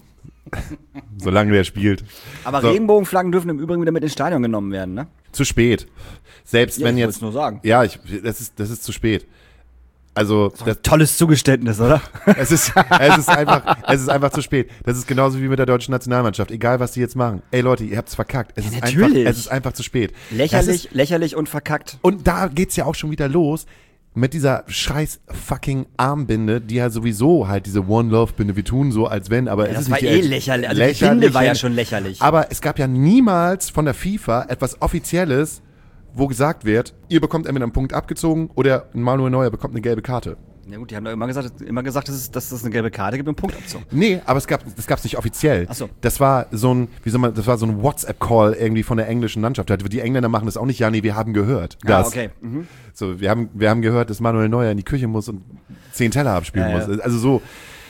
Solange der spielt. Aber so. Regenbogenflaggen dürfen im Übrigen wieder mit ins Stadion genommen werden, ne? Zu spät. Selbst ja, wenn ich jetzt. nur sagen. Ja, ich, das ist, das ist zu spät. Also, das ist ein tolles Zugeständnis, oder? Es ist, es ist einfach, es ist einfach zu spät. Das ist genauso wie mit der deutschen Nationalmannschaft. Egal, was die jetzt machen. Ey Leute, ihr habt's verkackt. Es ja, ist natürlich. einfach, es ist einfach zu spät. Lächerlich, ist, lächerlich und verkackt. Und da geht's ja auch schon wieder los mit dieser scheiß fucking Armbinde, die ja sowieso halt diese One Love Binde, wir tun so, als wenn, aber ja, es das ist war nicht eh lächerlich. Also lächerlich. die Binde war ja schon lächerlich. Aber es gab ja niemals von der FIFA etwas Offizielles, wo gesagt wird, ihr bekommt entweder einen Punkt abgezogen oder Manuel Neuer bekommt eine gelbe Karte. Ja gut, die haben doch immer gesagt, immer gesagt, dass es, dass es eine gelbe Karte gibt und einen Punktabzug. Nee, aber es gab das gab's nicht offiziell. Ach so. Das war so ein, wie soll man, das war so ein WhatsApp-Call irgendwie von der englischen Mannschaft. Die Engländer machen das auch nicht, ja, nee, wir haben gehört. Ah, dass, okay. Mhm. So, wir haben, wir haben gehört, dass Manuel Neuer in die Küche muss und zehn Teller abspielen ja, ja. muss. Also so,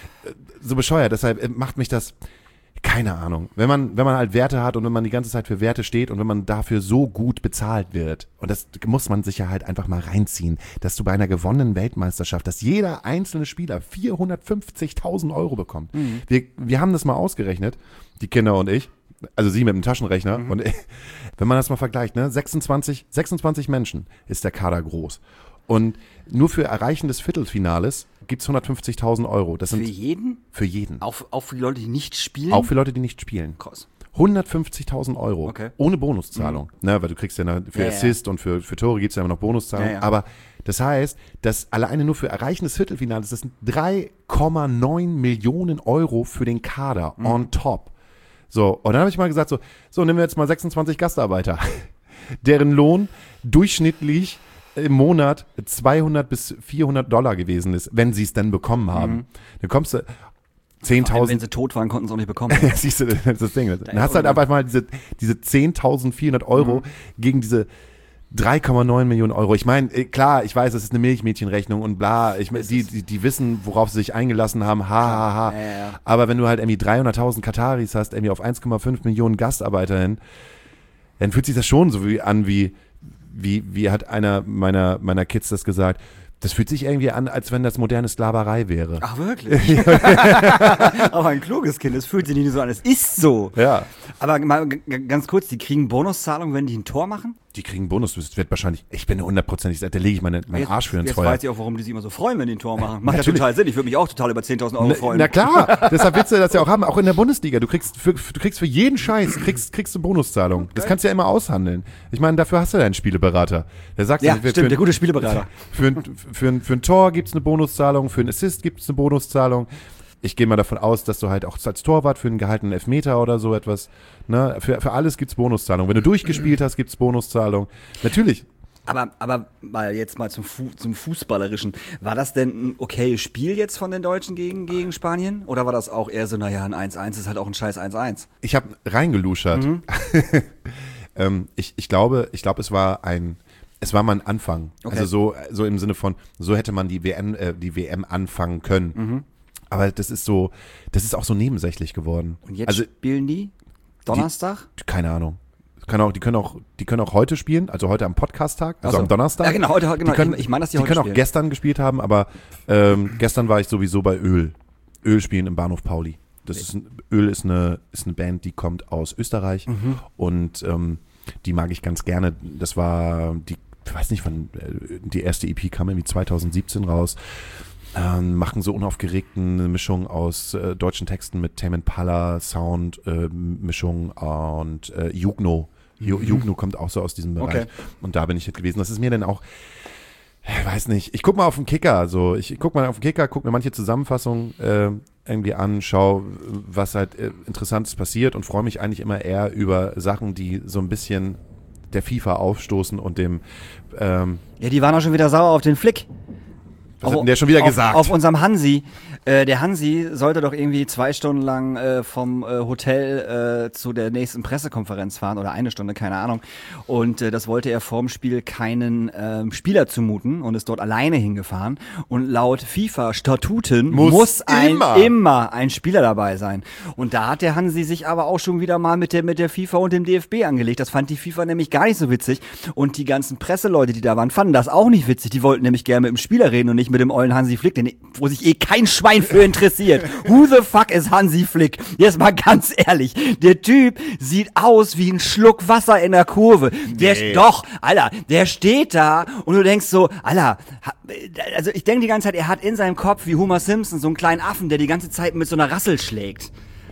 so bescheuert. Deshalb macht mich das, keine Ahnung. Wenn man, wenn man halt Werte hat und wenn man die ganze Zeit für Werte steht und wenn man dafür so gut bezahlt wird, und das muss man sich ja halt einfach mal reinziehen, dass du bei einer gewonnenen Weltmeisterschaft, dass jeder einzelne Spieler vierhundertfünfzigtausend Euro bekommt. Mhm. Wir, wir haben das mal ausgerechnet, die Kinder und ich, also sie mit dem Taschenrechner, mhm. und ich, wenn man das mal vergleicht, ne, sechsundzwanzig, sechsundzwanzig Menschen ist der Kader groß. Und nur für Erreichen des Viertelfinales gibt es hundertfünfzigtausend Euro. Das sind für jeden? Für jeden. Auch, auch für die Leute, die nicht spielen? Auch für Leute, die nicht spielen. Krass. hundertfünfzigtausend Euro. Okay. Ohne Bonuszahlung. Mhm. Ne, weil du kriegst ja eine, für ja, Assist ja. und für, für Tore gibt es ja immer noch Bonuszahlung. Ja, ja. Aber das heißt, dass alleine nur für Erreichen des Viertelfinales, das sind drei Komma neun Millionen Euro für den Kader mhm. on top. So, und dann habe ich mal gesagt, so, so nehmen wir jetzt mal sechsundzwanzig Gastarbeiter, deren Lohn durchschnittlich im Monat zweihundert bis vierhundert Dollar gewesen ist, wenn sie es denn bekommen haben. Mhm. Dann kommst du zehntausend. Wenn sie tot waren, konnten sie auch nicht bekommen. Siehst du, das ist das Ding. Dann hast du halt einfach mal diese, diese zehntausendvierhundert Euro mhm. gegen diese drei Komma neun Millionen Euro. Ich meine, klar, ich weiß, das ist eine Milchmädchenrechnung und bla. Ich mein, die, die, die wissen, worauf sie sich eingelassen haben. Ha, ha, ha. Ja, ja. Aber wenn du halt irgendwie dreihunderttausend Kataris hast, irgendwie auf eins Komma fünf Millionen Gastarbeiter hin, dann fühlt sich das schon so wie an, wie, wie, wie hat einer meiner, meiner Kids das gesagt. Das fühlt sich irgendwie an, als wenn das moderne Sklaverei wäre. Ach, wirklich? Aber ein kluges Kind, es fühlt sich nicht so an, es ist so. Ja. Aber mal g- ganz kurz, die kriegen Bonuszahlungen, wenn die ein Tor machen? Die kriegen Bonus, das wird wahrscheinlich, ich bin hundertprozentig, da lege ich meine, meinen Jetzt- Arsch für ins Jetzt Feuer. weiß ich auch, warum die sich immer so freuen, wenn die ein Tor machen. Macht ja Natürlich. total Sinn. Ich würde mich auch total über zehntausend Euro Na, freuen. na klar, deshalb willst du das ja auch haben, auch in der Bundesliga. Du kriegst für, du kriegst für jeden Scheiß kriegst, kriegst du Bonuszahlung. Das kannst du ja immer aushandeln. Ich meine, dafür hast du ja einen Spieleberater. Der sagt Ja, dir, für, stimmt, für, der gute Spieleberater. Für, ein- für, ein- für ein Tor gibt's eine Bonuszahlung, für einen Assist gibt's eine Bonuszahlung. Ich gehe mal davon aus, dass du halt auch als Torwart für einen gehaltenen Elfmeter oder so etwas, ne, für, für alles gibt's Bonuszahlung. Wenn du durchgespielt hast, gibt's Bonuszahlung. Natürlich. Aber, aber mal jetzt mal zum, Fu- zum Fußballerischen. War das denn ein okayes Spiel jetzt von den Deutschen gegen, gegen Spanien? Oder war das auch eher so, naja, ein eins eins ist halt auch ein scheiß eins eins? Ich habe reingeluschert. Mhm. ähm, ich, ich glaube, ich glaube, es war ein, es war mal ein Anfang. Okay. Also so, so im Sinne von, so hätte man die W M, äh, die W M anfangen können. Mhm. Aber das ist so, das ist auch so nebensächlich geworden. Und jetzt also spielen die? Donnerstag? keine Ahnung. Kann auch, die können auch, die können auch heute spielen, also heute am Podcast-Tag, also Ach so. am Donnerstag. Ja, genau, heute, genau. Die können, ich ich meine, dass die, die heute können auch spielen. gestern gespielt haben, aber ähm, gestern war ich sowieso bei Öl. Öl spielen im Bahnhof Pauli. Das ist ein, Öl ist eine, ist eine Band, die kommt aus Österreich Mhm. und ähm, die mag ich ganz gerne. Das war die, ich weiß nicht, wann äh, die erste E P kam irgendwie zwanzig siebzehn raus. Ähm, machen so unaufgeregten eine Mischung aus äh, deutschen Texten mit Tame Impala, Sound, äh, Mischung und äh, Jugno. Ju- Jugno kommt auch so aus diesem Bereich. Okay. Und da bin ich halt gewesen. Das ist mir dann auch, ich weiß nicht, ich guck mal auf den Kicker. So. Ich guck mal auf den Kicker, guck mir manche Zusammenfassungen äh, irgendwie an, schau, was halt äh, Interessantes passiert und freue mich eigentlich immer eher über Sachen, die so ein bisschen der FIFA aufstoßen und dem ähm, Ja, die waren auch schon wieder sauer auf den Flick. was hat denn der schon wieder auf, gesagt? Auf unserem Hansi. Äh, der Hansi sollte doch irgendwie zwei Stunden lang äh, vom äh, Hotel äh, zu der nächsten Pressekonferenz fahren oder eine Stunde, keine Ahnung. Und äh, das wollte er vorm Spiel keinen ähm, Spieler zumuten und ist dort alleine hingefahren. Und laut FIFA-Statuten Muss muss, ein, immer. immer ein Spieler dabei sein. Und da hat der Hansi sich aber auch schon wieder mal mit der, mit der FIFA und dem D F B angelegt. Das fand die FIFA nämlich gar nicht so witzig. Und die ganzen Presseleute, die da waren, fanden das auch nicht witzig. Die wollten nämlich gerne mit dem Spieler reden und nicht mit dem ollen Hansi Flick, den, wo sich eh kein Schwein für interessiert. Who the fuck is Hansi Flick? Jetzt mal ganz ehrlich. Der Typ sieht aus wie ein Schluck Wasser in der Kurve. Der, Nee. doch, Alter, der steht da und du denkst so, Alter, ha- also ich denke die ganze Zeit, er hat in seinem Kopf wie Homer Simpson so einen kleinen Affen, der die ganze Zeit mit so einer Rassel schlägt.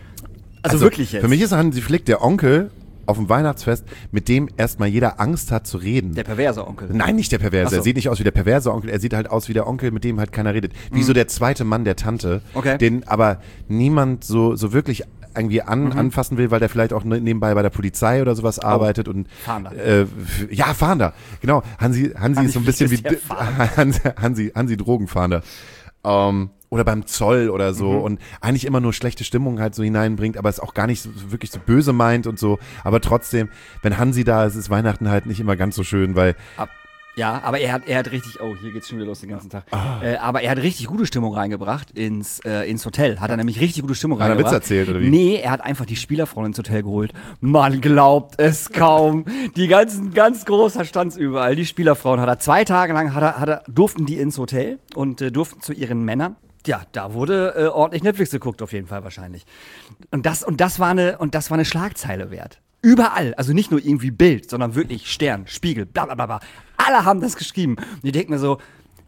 Also, wirklich jetzt. Für mich ist Hansi Flick der Onkel auf dem Weihnachtsfest, mit dem erstmal jeder Angst hat zu reden. der perverse Onkel. Nein, nicht der Perverse. Ach so. Er sieht nicht aus wie der perverse Onkel, er sieht halt aus wie der Onkel, mit dem halt keiner redet. Wie so der zweite Mann der Tante, Okay. den aber niemand so, so wirklich irgendwie an, anfassen will, weil der vielleicht auch ne- nebenbei bei der Polizei oder sowas arbeitet und Fahnder. Äh, f- ja, Fahnder. Genau. Hansi, Hansi, Hansi ist so ein bisschen wie Flick ist der Fahnder. Hansi, Hansi, Hansi Drogenfahnder. Ähm, oder beim Zoll oder so Mhm. und eigentlich immer nur schlechte Stimmung halt so hineinbringt, aber es auch gar nicht so, so wirklich so böse meint und so. Aber trotzdem, wenn Hansi da ist, ist Weihnachten halt nicht immer ganz so schön, weil Ab, ja, aber er hat, er hat richtig, oh, hier geht's schon wieder los den ganzen Tag. Äh, aber er hat richtig gute Stimmung reingebracht ins, äh, ins Hotel. Hat er nämlich richtig gute Stimmung Hat er reingebracht. Witz erzählt, oder wie? Nee, er hat einfach die Spielerfrau ins Hotel geholt. Man glaubt es kaum. Die ganzen, ganz groß, da stand's überall. Die Spielerfrauen hat er zwei Tage lang, hat er, hat er, durften die ins Hotel und äh, durften zu ihren Männern. Ja, da wurde äh, ordentlich Netflix geguckt, auf jeden Fall wahrscheinlich. Und das, und das war eine, und das war eine Schlagzeile wert. Überall, also nicht nur irgendwie Bild, sondern wirklich Stern, Spiegel, bla bla bla bla. Alle haben das geschrieben. Und ich denke mir so,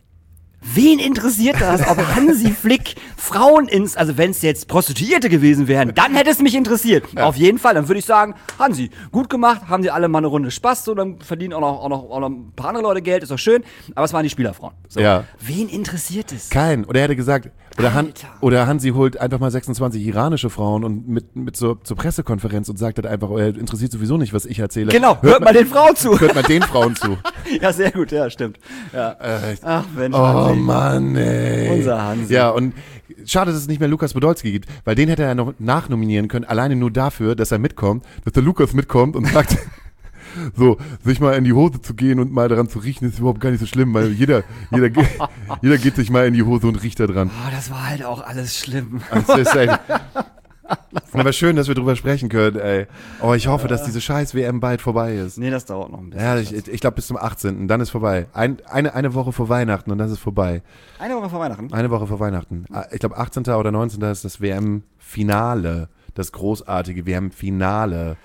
wen interessiert das, ob Hansi Flick Frauen ins, also wenn es jetzt Prostituierte gewesen wären, dann hätte es mich interessiert. Auf jeden Fall, dann würde ich sagen, Hansi, gut gemacht, haben die alle mal eine Runde Spaß, so, dann verdienen auch noch, auch noch, auch noch ein paar andere Leute Geld, ist doch schön, aber es waren die Spielerfrauen. So. Ja. Wen interessiert es? kein. Oder er hätte gesagt, oder, Han, Alter. oder Hansi holt einfach mal sechsundzwanzig iranische Frauen und mit, mit zur, zur Pressekonferenz und sagt halt einfach, er interessiert sowieso nicht, was ich erzähle. Genau, hört mal den Frauen zu. Hört mal den Frauen zu. Ja, sehr gut, ja, stimmt. Ja. Äh, Ach, Mensch, oh Hansi. Mann, ey. Unser Hansi. Ja, und schade, dass es nicht mehr Lukas Podolski gibt, weil den hätte er noch nachnominieren können, alleine nur dafür, dass er mitkommt, dass der Lukas mitkommt und sagt, So, sich mal in die Hose zu gehen und mal daran zu riechen, ist überhaupt gar nicht so schlimm, weil jeder, jeder, ge- jeder geht sich mal in die Hose und riecht da dran. Oh, das war halt auch alles schlimm. Also, ist echt, aber schön, dass wir drüber sprechen können, ey. Oh, ich hoffe, dass diese scheiß W M bald vorbei ist. Nee, das dauert noch ein bisschen. Ja, ich, ich glaube bis zum achtzehnten Dann ist vorbei. Ein, eine, eine Woche vor Weihnachten und dann ist es vorbei. Eine Woche vor Weihnachten? Eine Woche vor Weihnachten. Ich glaube achtzehnten oder neunzehnten ist das W M-Finale. Das großartige W M-Finale.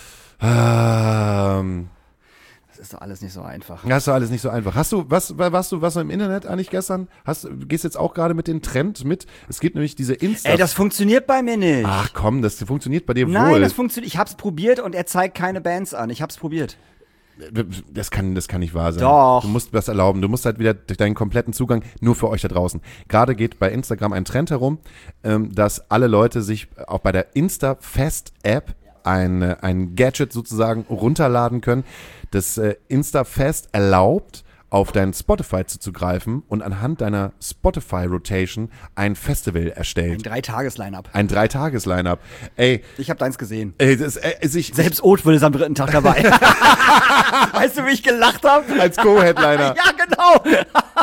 Ähm, das ist doch alles nicht so einfach. Das ist doch alles nicht so einfach. Hast du, was, warst du, was im Internet eigentlich gestern? Hast, gehst jetzt auch gerade mit dem Trend mit? Es gibt nämlich diese Insta. Ey, das funktioniert bei mir nicht. Ach komm, das funktioniert bei dir Nein, wohl. das funktioniert. Ich hab's probiert und er zeigt keine Bands an. Ich hab's probiert. Das kann, das kann nicht wahr sein. Doch. Du musst das erlauben. Du musst halt wieder durch deinen kompletten Zugang nur für euch da draußen. Gerade geht bei Instagram ein Trend herum, ähm, dass alle Leute sich auch bei der Insta-Fest-App ein, ein Gadget sozusagen runterladen können. Das äh, Insta-Fest erlaubt, auf dein Spotify zuzugreifen und anhand deiner Spotify-Rotation ein Festival Ein erstellt. Dreitages-Line-Up. Ein Drei-Tages-Line-Up. Ey, Ich hab deins gesehen. ey, das, ey, ich, Selbst Oathwill ist am dritten Tag dabei. Weißt du, wie ich gelacht habe? als Co-Headliner. Ja, genau.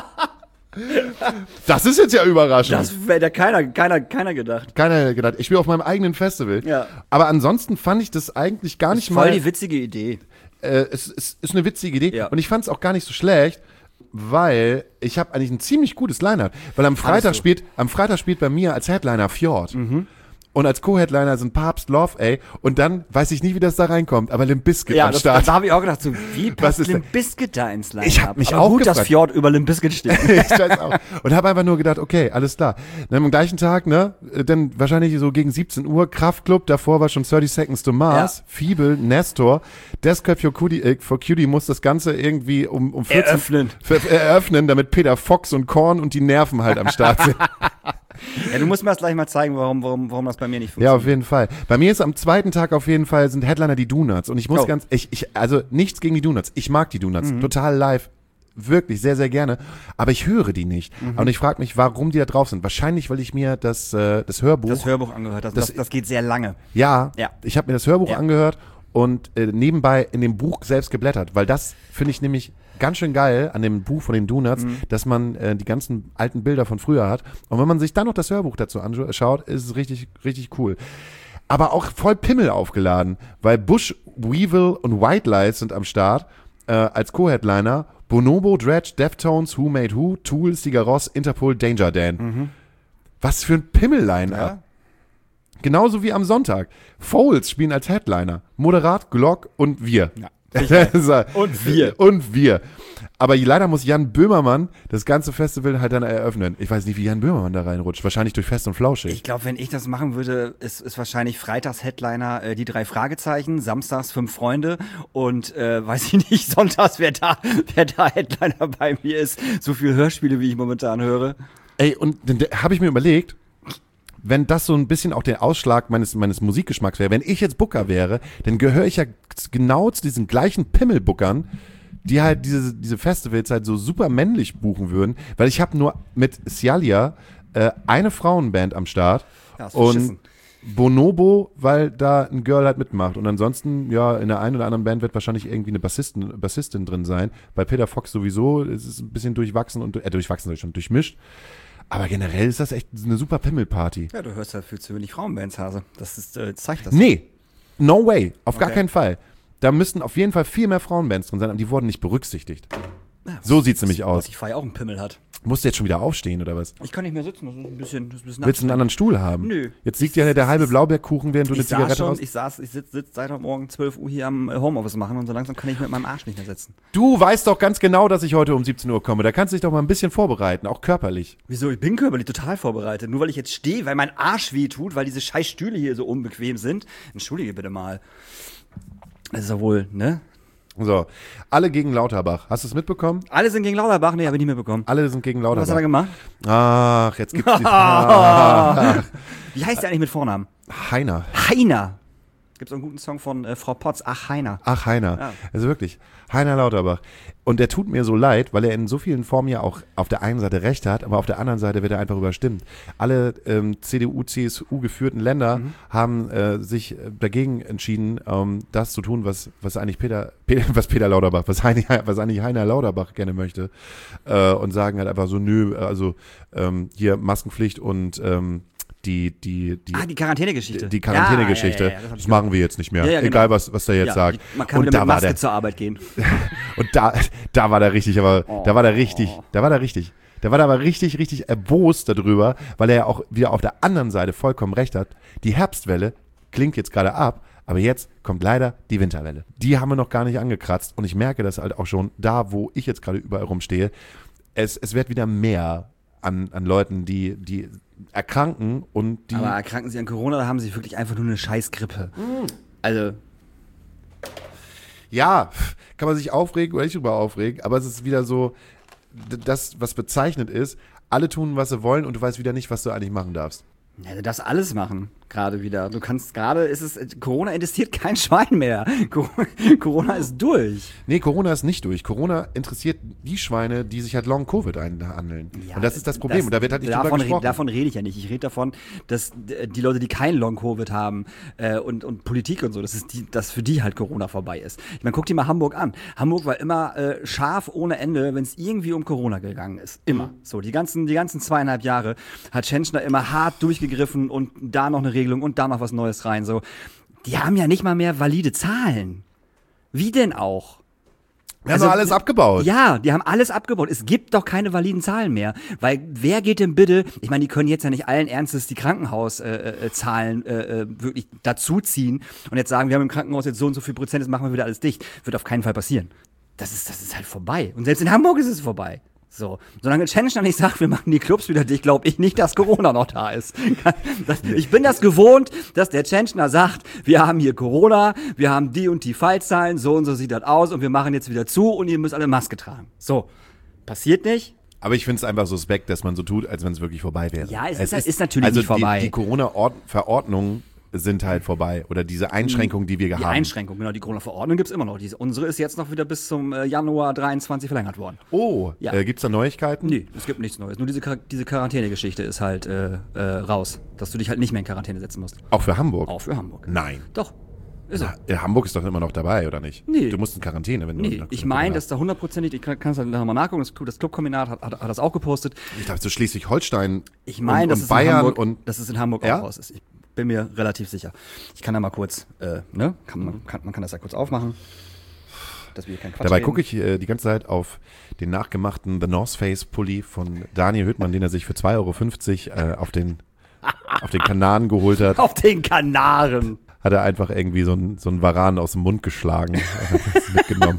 Das ist jetzt ja überraschend. Das hätte keiner, keiner, keiner gedacht. Keiner hätte gedacht, ich spiele auf meinem eigenen Festival. Ja. Aber ansonsten fand ich das eigentlich gar nicht Voll mal. die witzige Idee. Äh, es, es ist eine witzige Idee. Ja. Und ich fand es auch gar nicht so schlecht, weil ich habe eigentlich ein ziemlich gutes Line-Up. Weil am Freitag du? spielt, am Freitag spielt bei mir als Headliner Fjord. Und als Co-Headliner sind Papst Love, ey. Und dann weiß ich nie, wie das da reinkommt. Aber Limp Bizkit Ja, am das, Start. da habe ich auch gedacht, so, wie Was passt ist Limp Bizkit da ins Line-Up? Ich hab mich Aber auch gut, dass gefragt. Fjord über Limp Bizkit steht. Ich weiß auch. Und habe einfach nur gedacht, okay, alles klar. Dann am gleichen Tag, ne, dann wahrscheinlich so gegen siebzehn Uhr, Kraftklub, davor war schon thirty Seconds to Mars, Ja. Fiebel, Nestor, Describe for Cutie, äh, for Cutie muss das Ganze irgendwie um, um vierzehn Eröffnen. F- eröffnen, damit Peter Fox und Korn und die Nerven halt am Start sind. Ja, du musst mir das gleich mal zeigen, warum, warum, warum das bei mir nicht Ja, auf funktioniert. jeden Fall. Bei mir ist am zweiten Tag auf jeden Fall sind Headliner die Donuts. Und ich muss Oh. ganz, ich, ich, also nichts gegen die Donuts. Ich mag die Donuts. Total live. Wirklich sehr, sehr gerne. Aber ich höre die nicht. Und ich frage mich, warum die da drauf sind. Wahrscheinlich, weil ich mir das, äh, das Hörbuch. Das Hörbuch angehört, das, Das- das, das geht sehr lange. ja, Ja. ich habe mir das Hörbuch Ja. angehört und äh, nebenbei in dem Buch selbst geblättert. Weil das finde ich nämlich ganz schön geil an dem Buch von den Donuts, dass man äh, die ganzen alten Bilder von früher hat. Und wenn man sich dann noch das Hörbuch dazu anschaut, ist es richtig, richtig cool. Aber auch voll Pimmel aufgeladen, weil Bush, Weevil und White Lies sind am Start äh, als Co-Headliner. Bonobo, Dredge, Deftones, Who Made Who, Tool, Sigur Rós, Interpol, Danger Dan. Was für ein Pimmel-Line-Up. Ja. Genauso wie am Sonntag. Foles spielen als Headliner. Moderat, Glock und wir. Ja. und wir. Und wir. Aber leider muss Jan Böhmermann das ganze Festival halt dann eröffnen. Ich weiß nicht, wie Jan Böhmermann da reinrutscht. Wahrscheinlich durch Fest und Flauschig. Ich glaube, wenn ich das machen würde, ist, ist wahrscheinlich Freitags Headliner äh, die drei Fragezeichen, samstags fünf Freunde und äh, weiß ich nicht, sonntags, wer da, wer da Headliner bei mir ist. So viel Hörspiele, wie ich momentan höre. Ey, und dann habe ich mir überlegt, wenn das so ein bisschen auch der Ausschlag meines, meines Musikgeschmacks wäre, wenn ich jetzt Booker wäre, dann gehöre ich ja genau zu diesen gleichen Pimmelbookern, die halt diese, diese Festivals halt so super männlich buchen würden, weil ich habe nur mit Cialia äh, eine Frauenband am Start Ja, ist und verschissen. Bonobo, weil da ein Girl halt mitmacht und ansonsten, ja, in der einen oder anderen Band wird wahrscheinlich irgendwie eine Bassistin, Bassistin drin sein, bei Peter Fox sowieso, es ist ein bisschen durchwachsen und, äh, durchwachsen, sag ich schon, durchmischt. Aber generell ist das echt eine super Pimmelparty. Ja, du hörst halt viel zu wenig Frauenbands, Hase. Das ist, äh, zeigt das. Nee, no way, auf gar Okay. keinen Fall. Da müssten auf jeden Fall viel mehr Frauenbands drin sein, aber die wurden nicht berücksichtigt. So sieht's nämlich aus. Spotify auch einen Pimmel hat. Musst du jetzt schon wieder aufstehen oder was? Ich kann nicht mehr sitzen, das ist ein bisschen, das ist ein bisschen Willst du einen anderen Stuhl haben? Nö. Jetzt liegt ja der halbe Blaubeerkuchen, während du eine ich saß Zigarette schon, raus... ich saß, ich sitze sitz seit heute Morgen zwölf Uhr hier am äh, Homeoffice machen und so langsam kann ich mit meinem Arsch nicht mehr sitzen. Du weißt doch ganz genau, dass ich heute um siebzehn Uhr komme. Da kannst du dich doch mal ein bisschen vorbereiten, auch körperlich. Wieso? Ich bin körperlich total vorbereitet. Nur weil ich jetzt stehe, weil mein Arsch weh tut, weil diese scheiß Stühle hier so unbequem sind. Entschuldige bitte mal. Das ist ja wohl, ne? So, alle gegen Lauterbach. Hast du es mitbekommen? Alle sind gegen Lauterbach? Nee, habe ich nicht mitbekommen. Alle sind gegen Was hat er Lauterbach. gemacht? Ach, jetzt gibt's die... Ah, Wie heißt der eigentlich mit Vornamen? Heiner. Heiner. Gibt es einen guten Song von äh, Frau Potts, Ach Heiner. Ach, Heiner. Ja. Also wirklich, Heiner Lauterbach. Und der tut mir so leid, weil er in so vielen Formen ja auch auf der einen Seite Recht hat, aber auf der anderen Seite wird er einfach überstimmt. Alle ähm, C D U, C S U geführten Länder mhm. haben äh, sich dagegen entschieden, ähm, das zu tun, was, was eigentlich Peter, Peter, was Peter Lauterbach, was, Heini, was eigentlich Heiner Lauterbach gerne möchte. Äh, und sagen halt einfach so, nö, also ähm, hier Maskenpflicht und ähm, Die, die, die, ah, die Quarantänegeschichte. Die Quarantänegeschichte. Ja, ja, ja, ja, das, das machen wir jetzt nicht mehr. Ja, ja, genau. Egal, was, was der jetzt ja, sagt. Man kann und wieder da mit war Maske der, zur Arbeit gehen. und da, da war der richtig, aber Oh. da war der richtig, da war der richtig. Der war da aber richtig, richtig erbost darüber, weil er ja auch wieder auf der anderen Seite vollkommen recht hat. Die Herbstwelle klingt jetzt gerade ab, aber jetzt kommt leider die Winterwelle. Die haben wir noch gar nicht angekratzt und ich merke das halt auch schon da, wo ich jetzt gerade überall rumstehe. Es, es wird wieder mehr an, an Leuten, die, die erkranken und die. Aber erkranken sie an Corona, da haben sie wirklich einfach nur eine Scheißgrippe. Mm. Also. Ja, kann man sich aufregen oder nicht drüber aufregen, aber es ist wieder so, das, was bezeichnet ist, alle tun, was sie wollen und du weißt wieder nicht, was du eigentlich machen darfst. Ja, du darfst alles machen, gerade wieder. Du kannst gerade, ist es, Corona interessiert kein Schwein mehr. Corona ist durch. Nee, Corona ist nicht durch. Corona interessiert die Schweine, die sich halt Long-Covid einhandeln. Ja, und das ist das Problem. Das, und da wird halt nicht davon, drüber gesprochen. Davon rede ich ja nicht. Ich rede davon, dass die Leute, die kein Long-Covid haben äh, und, und Politik und so, dass, es die, dass für die halt Corona vorbei ist. Ich meine, guck dir mal Hamburg an. Hamburg war immer äh, scharf ohne Ende, wenn es irgendwie um Corona gegangen ist. Immer. Mhm. So, die ganzen, die ganzen zweieinhalb Jahre hat Tschentscher immer hart durchgegriffen und da noch eine Regelung und da noch was Neues rein. So, die haben ja nicht mal mehr valide Zahlen. Wie denn auch? Wir haben doch alles abgebaut. Ja, die haben alles abgebaut. Es gibt doch keine validen Zahlen mehr. Weil wer geht denn bitte, ich meine, die können jetzt ja nicht allen Ernstes die Krankenhauszahlen äh, äh, wirklich dazuziehen und jetzt sagen, wir haben im Krankenhaus jetzt so und so viel Prozent, jetzt machen wir wieder alles dicht. Wird auf keinen Fall passieren. Das ist, das ist halt vorbei. Und selbst in Hamburg ist es vorbei. So, solange Tschentscher nicht sagt, wir machen die Clubs wieder dicht, glaube ich nicht, dass Corona noch da ist. Das, ich bin das gewohnt, dass der Tschentscher sagt, wir haben hier Corona, wir haben die und die Fallzahlen, so und so sieht das aus und wir machen jetzt wieder zu und ihr müsst alle Maske tragen. So, passiert nicht. Aber ich finde es einfach suspekt, dass man so tut, als wenn es wirklich vorbei wäre. Ja, es, es ist, ist natürlich also nicht vorbei. Die, die Corona-Verordnungen sind halt vorbei. Oder diese Einschränkungen, die wir die haben. Die Einschränkungen, genau, die Corona-Verordnung gibt es immer noch. Diese, unsere ist jetzt noch wieder bis zum äh, Januar dreiundzwanzig verlängert worden. Oh, ja. äh, gibt es da Neuigkeiten? Nee, es gibt nichts Neues. Nur diese, diese Quarantäne-Geschichte ist halt äh, äh, raus. Dass du dich halt nicht mehr in Quarantäne setzen musst. Auch für Hamburg? Auch für Hamburg. Nein. Doch. Ist Na, ja, Hamburg ist doch immer noch dabei, oder nicht? Nee. Du musst in Quarantäne, wenn du... Nee, ich meine, dass da hundertprozentig, ich kann es halt nachher mal nachgucken, das, das Clubkombinat hat, hat, hat das auch gepostet. Ich dachte, so Schleswig-Holstein ich mein, und, dass und es Bayern Hamburg, und... dass es in Hamburg ja? auch raus ist. Ich bin mir relativ sicher. Ich kann da mal kurz, äh, ne? Kann, man, kann, man kann das ja kurz aufmachen. Dass wir kein Quatsch Dabei reden. gucke ich äh, die ganze Zeit auf den nachgemachten The North Face Pulli von Daniel Hüttmann, den er sich für zwei Euro fünfzig äh, auf den auf den Kanaren geholt hat. Auf den Kanaren! Hat er einfach irgendwie so einen so einen Varan aus dem Mund geschlagen und hat das mitgenommen.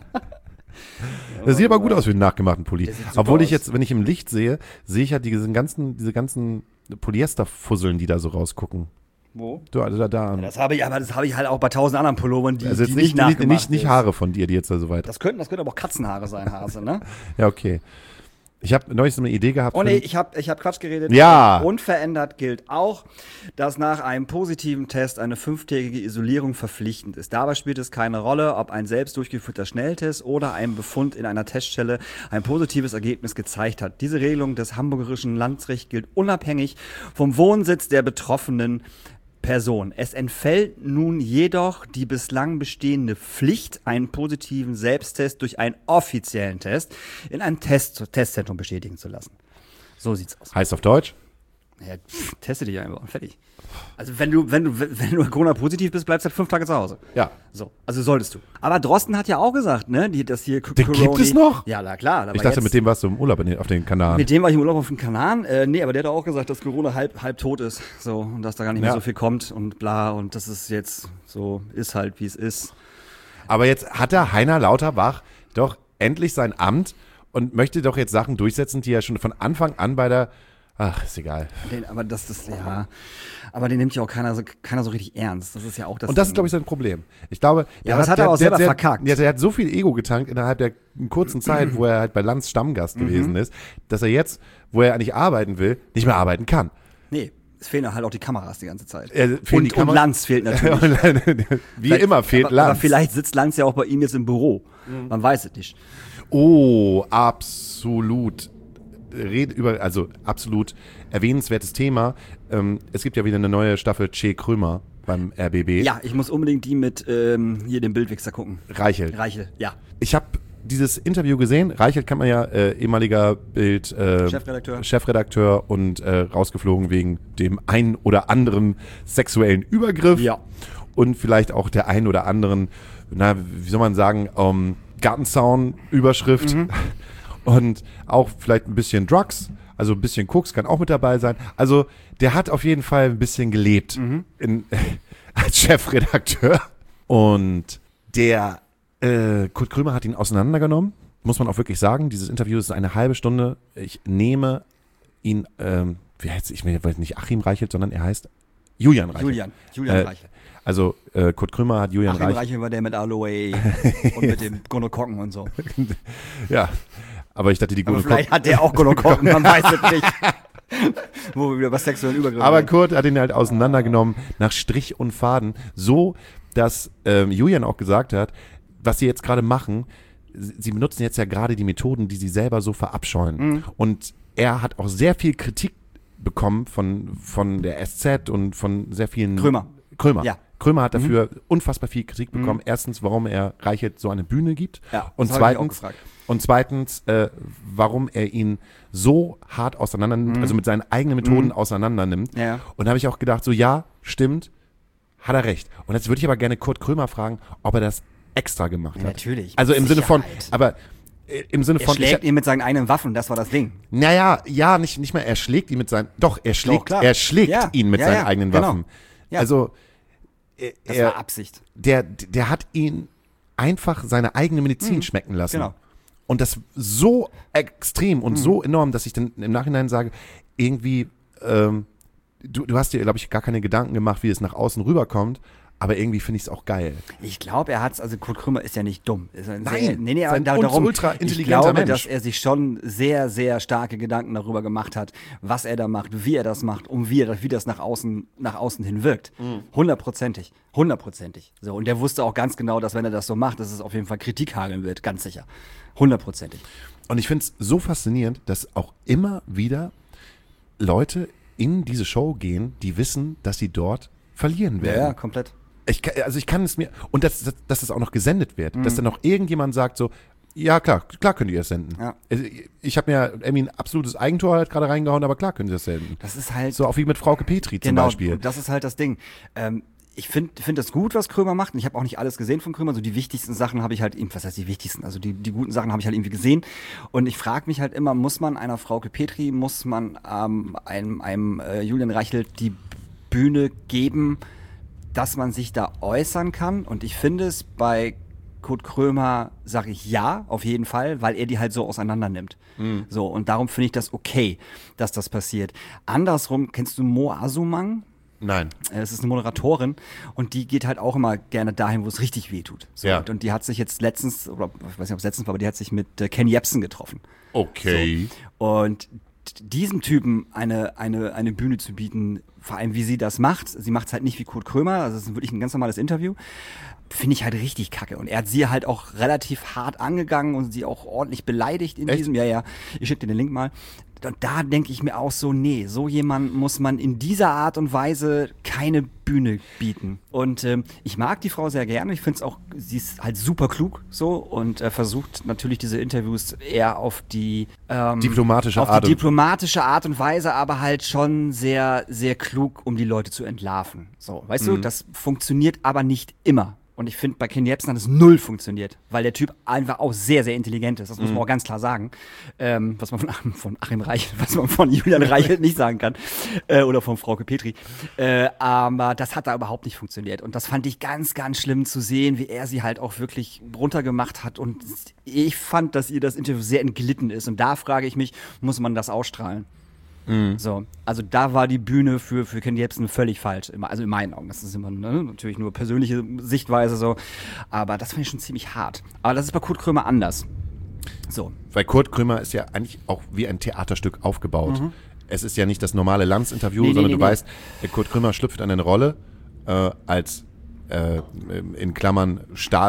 Das sieht aber gut aus für den nachgemachten Pulli. Obwohl ich aus. jetzt, wenn ich im Licht sehe, sehe ich halt diese ganzen, diese ganzen Polyesterfusseln, die da so rausgucken. Wo? Da, da, da. Das habe ich, aber das habe ich halt auch bei tausend anderen Pullovern, die, Also jetzt die nicht, nicht nicht, nachgemacht nicht, nicht ist. Haare von dir, die jetzt da so weit. Das könnten, das könnten aber auch Katzenhaare sein, Hase, ne? Ja, okay. Ich habe neulich so eine Idee gehabt. Oh für nee, den- ich habe ich hab Quatsch geredet. Ja. Unverändert gilt auch, dass nach einem positiven Test eine fünftägige Isolierung verpflichtend ist. Dabei spielt es keine Rolle, ob ein selbst durchgeführter Schnelltest oder ein Befund in einer Teststelle ein positives Ergebnis gezeigt hat. Diese Regelung des hamburgerischen Landesrechts gilt unabhängig vom Wohnsitz der betroffenen Person. Es entfällt nun jedoch die bislang bestehende Pflicht, einen positiven Selbsttest durch einen offiziellen Test in einem Test Testzentrum bestätigen zu lassen. So sieht's aus. Heißt auf Deutsch? Ja, pff, teste dich einfach und fertig. Also wenn du, wenn du, wenn du Corona-positiv bist, bleibst du halt fünf Tage zu Hause. Ja. So, also solltest du. Aber Drosten hat ja auch gesagt, ne, die, dass hier Den gibt es noch? Ja, na klar. Aber Ich dachte, jetzt, mit dem warst du im Urlaub in den- auf den Kanaren. mit dem war ich im Urlaub auf den Kanaren. Äh, nee, aber der hat auch gesagt, dass Corona halb, halb tot ist. So, und dass da gar nicht mehr Ja. so viel kommt und bla. Und dass es jetzt so ist halt, wie es ist. Aber jetzt hat der Heiner Lauterbach doch endlich sein Amt und möchte doch jetzt Sachen durchsetzen, die er schon von Anfang an bei der... Ach, ist egal. Den, aber das, das, ja. Aber den nimmt ja auch keiner so, keiner so richtig ernst. Das ist ja auch das. Und das ist, glaube ich, sein Problem. Ich glaube, Ja, aber das hat er auch selber der, verkackt. Ja, der hat so viel Ego getankt innerhalb der kurzen Zeit, wo er halt bei Lanz Stammgast gewesen ist, dass er jetzt, wo er eigentlich arbeiten will, nicht mehr arbeiten kann. Nee. Es fehlen halt auch die Kameras die ganze Zeit. Äh, fehlen und, die Kamera- und Lanz fehlt natürlich. Wie Vielleicht- immer fehlt aber, Lanz. Aber vielleicht sitzt Lanz ja auch bei ihm jetzt im Büro. Man weiß es nicht. Oh, absolut. Red über, also absolut erwähnenswertes Thema. Ähm, es gibt ja wieder eine neue Staffel Che Krömer beim R B B. Ja, ich muss unbedingt die mit ähm, hier dem Bildwichser gucken. Reichelt. Reichel, ja. Ich habe dieses Interview gesehen. Reichelt kann man ja, äh, ehemaliger Bild äh, Chefredakteur. Chefredakteur und äh, rausgeflogen wegen dem einen oder anderen sexuellen Übergriff. Ja. Und vielleicht auch der einen oder anderen, na, wie soll man sagen, ähm, Gartenzaun-Überschrift. Mhm. Und auch vielleicht ein bisschen Drugs, also ein bisschen Koks kann auch mit dabei sein. Also der hat auf jeden Fall ein bisschen gelebt Mhm. in, als Chefredakteur. Und der äh, Kurt Krömer hat ihn auseinandergenommen, muss man auch wirklich sagen. Dieses Interview ist eine halbe Stunde. Ich nehme ihn, ähm, wie heißt ich weiß nicht Achim Reichelt, sondern er heißt Julian Reichelt. Julian, Julian Äh, Reichel. Also äh, Kurt Krömer hat Julian Achim Reichelt. Reichel war der mit Aloe und mit dem Gonokokken und so. Ja, aber ich dachte, die Aber gute vielleicht hat der auch Gonokokken, man weiß es nicht. Wo wir wieder bei sexuellen Übergriffen Aber reden. Kurt hat ihn halt auseinandergenommen nach Strich und Faden, so dass ähm, Julian auch gesagt hat, was sie jetzt gerade machen, sie sie benutzen jetzt ja gerade die Methoden, die sie selber so verabscheuen. Mhm. Und er hat auch sehr viel Kritik bekommen von, von der S Z und von sehr vielen... Krömer. Krömer. Ja. Krömer hat dafür unfassbar viel Kritik bekommen. Mhm. Erstens, warum er Reichelt so eine Bühne gibt. Ja, und das hab ich mich auch zweitens, gefragt. und zweitens, äh, warum er ihn so hart auseinander nimmt, also mit seinen eigenen Methoden Mhm. auseinander nimmt. Ja. Und da habe ich auch gedacht, so ja, stimmt, hat er recht. Und jetzt würde ich aber gerne Kurt Krömer fragen, ob er das extra gemacht hat. Natürlich, Also mit im Sinne von, Sicherheit. aber äh, im Sinne Er von, schlägt ich, ihn mit seinen eigenen Waffen, das war das Ding. naja, ja, nicht, nicht mal, er schlägt ihn mit seinen, doch, er schlägt, klar. er schlägt Ja, ihn mit ja, seinen ja, eigenen genau. Waffen. Ja. Also, äh, Das er, war Absicht. der, der hat ihn einfach seine eigene Medizin schmecken lassen. genau. Und das so extrem und so enorm, dass ich dann im Nachhinein sage, irgendwie, ähm, du, du hast dir, glaube ich, gar keine Gedanken gemacht, wie es nach außen rüberkommt, aber irgendwie finde ich es auch geil. Ich glaube, er hat's, also Kurt Krömer ist ja nicht dumm. Ist ein Nein, sehr, nee, nee, aber sein da, uns darum, ultra ich intelligenter glaube, Mensch. dass er sich schon sehr, sehr starke Gedanken darüber gemacht hat, was er da macht, wie er das macht und wie, er, wie das nach außen, nach außen hin wirkt. Hundertprozentig. Hundertprozentig. So, und der wusste auch ganz genau, dass wenn er das so macht, dass es auf jeden Fall Kritik hageln wird, ganz sicher. Hundertprozentig. Und ich finde es so faszinierend, dass auch immer wieder Leute in diese Show gehen, die wissen, dass sie dort verlieren Ja, werden. ja, komplett. Ich, kann- also ich kann es mir, und dass, dass, dass das auch noch gesendet wird, Mhm. dass dann noch irgendjemand sagt so, ja klar, klar könnt ihr es senden. Ja. Also, Ich habe mir irgendwie ein absolutes Eigentor halt gerade reingehauen, aber klar könnt ihr es senden. Das ist halt So auch wie mit Frauke Petri zum genau, Beispiel. das ist halt das Ding. Ähm, ich finde find das gut, was Krömer macht. Und ich habe auch nicht alles gesehen von Krömer. So die wichtigsten Sachen habe ich halt, was heißt die wichtigsten? Also die, die guten Sachen habe ich halt irgendwie gesehen. Und ich frage mich halt immer, muss man einer Frauke Petri, muss man ähm, einem, einem äh, Julian Reichelt die Bühne geben, dass man sich da äußern kann? Und ich finde es bei Kurt Krömer, sage ich ja, auf jeden Fall, weil er die halt so auseinander nimmt. So, und darum finde ich das okay, dass das passiert. Andersrum, kennst du Mo Asumang? Nein. Es ist eine Moderatorin und die geht halt auch immer gerne dahin, wo es richtig weh tut. So, Ja. und, und die hat sich jetzt letztens, oder ich weiß nicht, ob es letztens war, aber die hat sich mit äh, Ken Jebsen getroffen. Okay. Und d- diesem Typen eine, eine, eine Bühne zu bieten, vor allem wie sie das macht, sie macht es halt nicht wie Kurt Krömer, also es ist wirklich ein ganz normales Interview, finde ich halt richtig kacke. Und er hat sie halt auch relativ hart angegangen und sie auch ordentlich beleidigt in Echt? diesem, ja, ja, ich schicke dir den Link mal. Und da denke ich mir auch so, nee, so jemand muss man in dieser Art und Weise keine Bühne bieten. Und ähm, ich mag die Frau sehr gerne. Ich finde es auch, sie ist halt super klug so und äh, versucht natürlich diese Interviews eher auf die ähm, Diplomatische auf Art die und- diplomatische Art und Weise, aber halt schon sehr, sehr klug, um die Leute zu entlarven. So, weißt Mhm. du, das funktioniert aber nicht immer. Und ich finde, bei Ken Jebsen hat es null funktioniert, weil der Typ einfach auch sehr, sehr intelligent ist. Das muss man auch ganz klar sagen. Ähm, was man von, Achim- von Achim Reichelt, was man von Julian Reichelt nicht sagen kann. Äh, oder von Frauke Petri. Äh, aber das hat da überhaupt nicht funktioniert. Und das fand ich ganz, ganz schlimm zu sehen, wie er sie halt auch wirklich runtergemacht hat. Und ich fand, dass ihr das Interview sehr entglitten ist. Und da frage ich mich, muss man das ausstrahlen? So, also da war die Bühne für, für Ken Jebsen völlig falsch, immer, also in meinen Augen. Das ist immer ne, natürlich nur persönliche Sichtweise so, aber das fand ich schon ziemlich hart. Aber das ist bei Kurt Krömer anders. So, Weil Kurt Krömer ist ja eigentlich auch wie ein Theaterstück aufgebaut. es ist ja nicht das normale Lanz-Interview, Nee, nee, sondern nee, du nee. weißt, äh, Kurt Krömer schlüpft an eine Rolle äh, als äh, in Klammern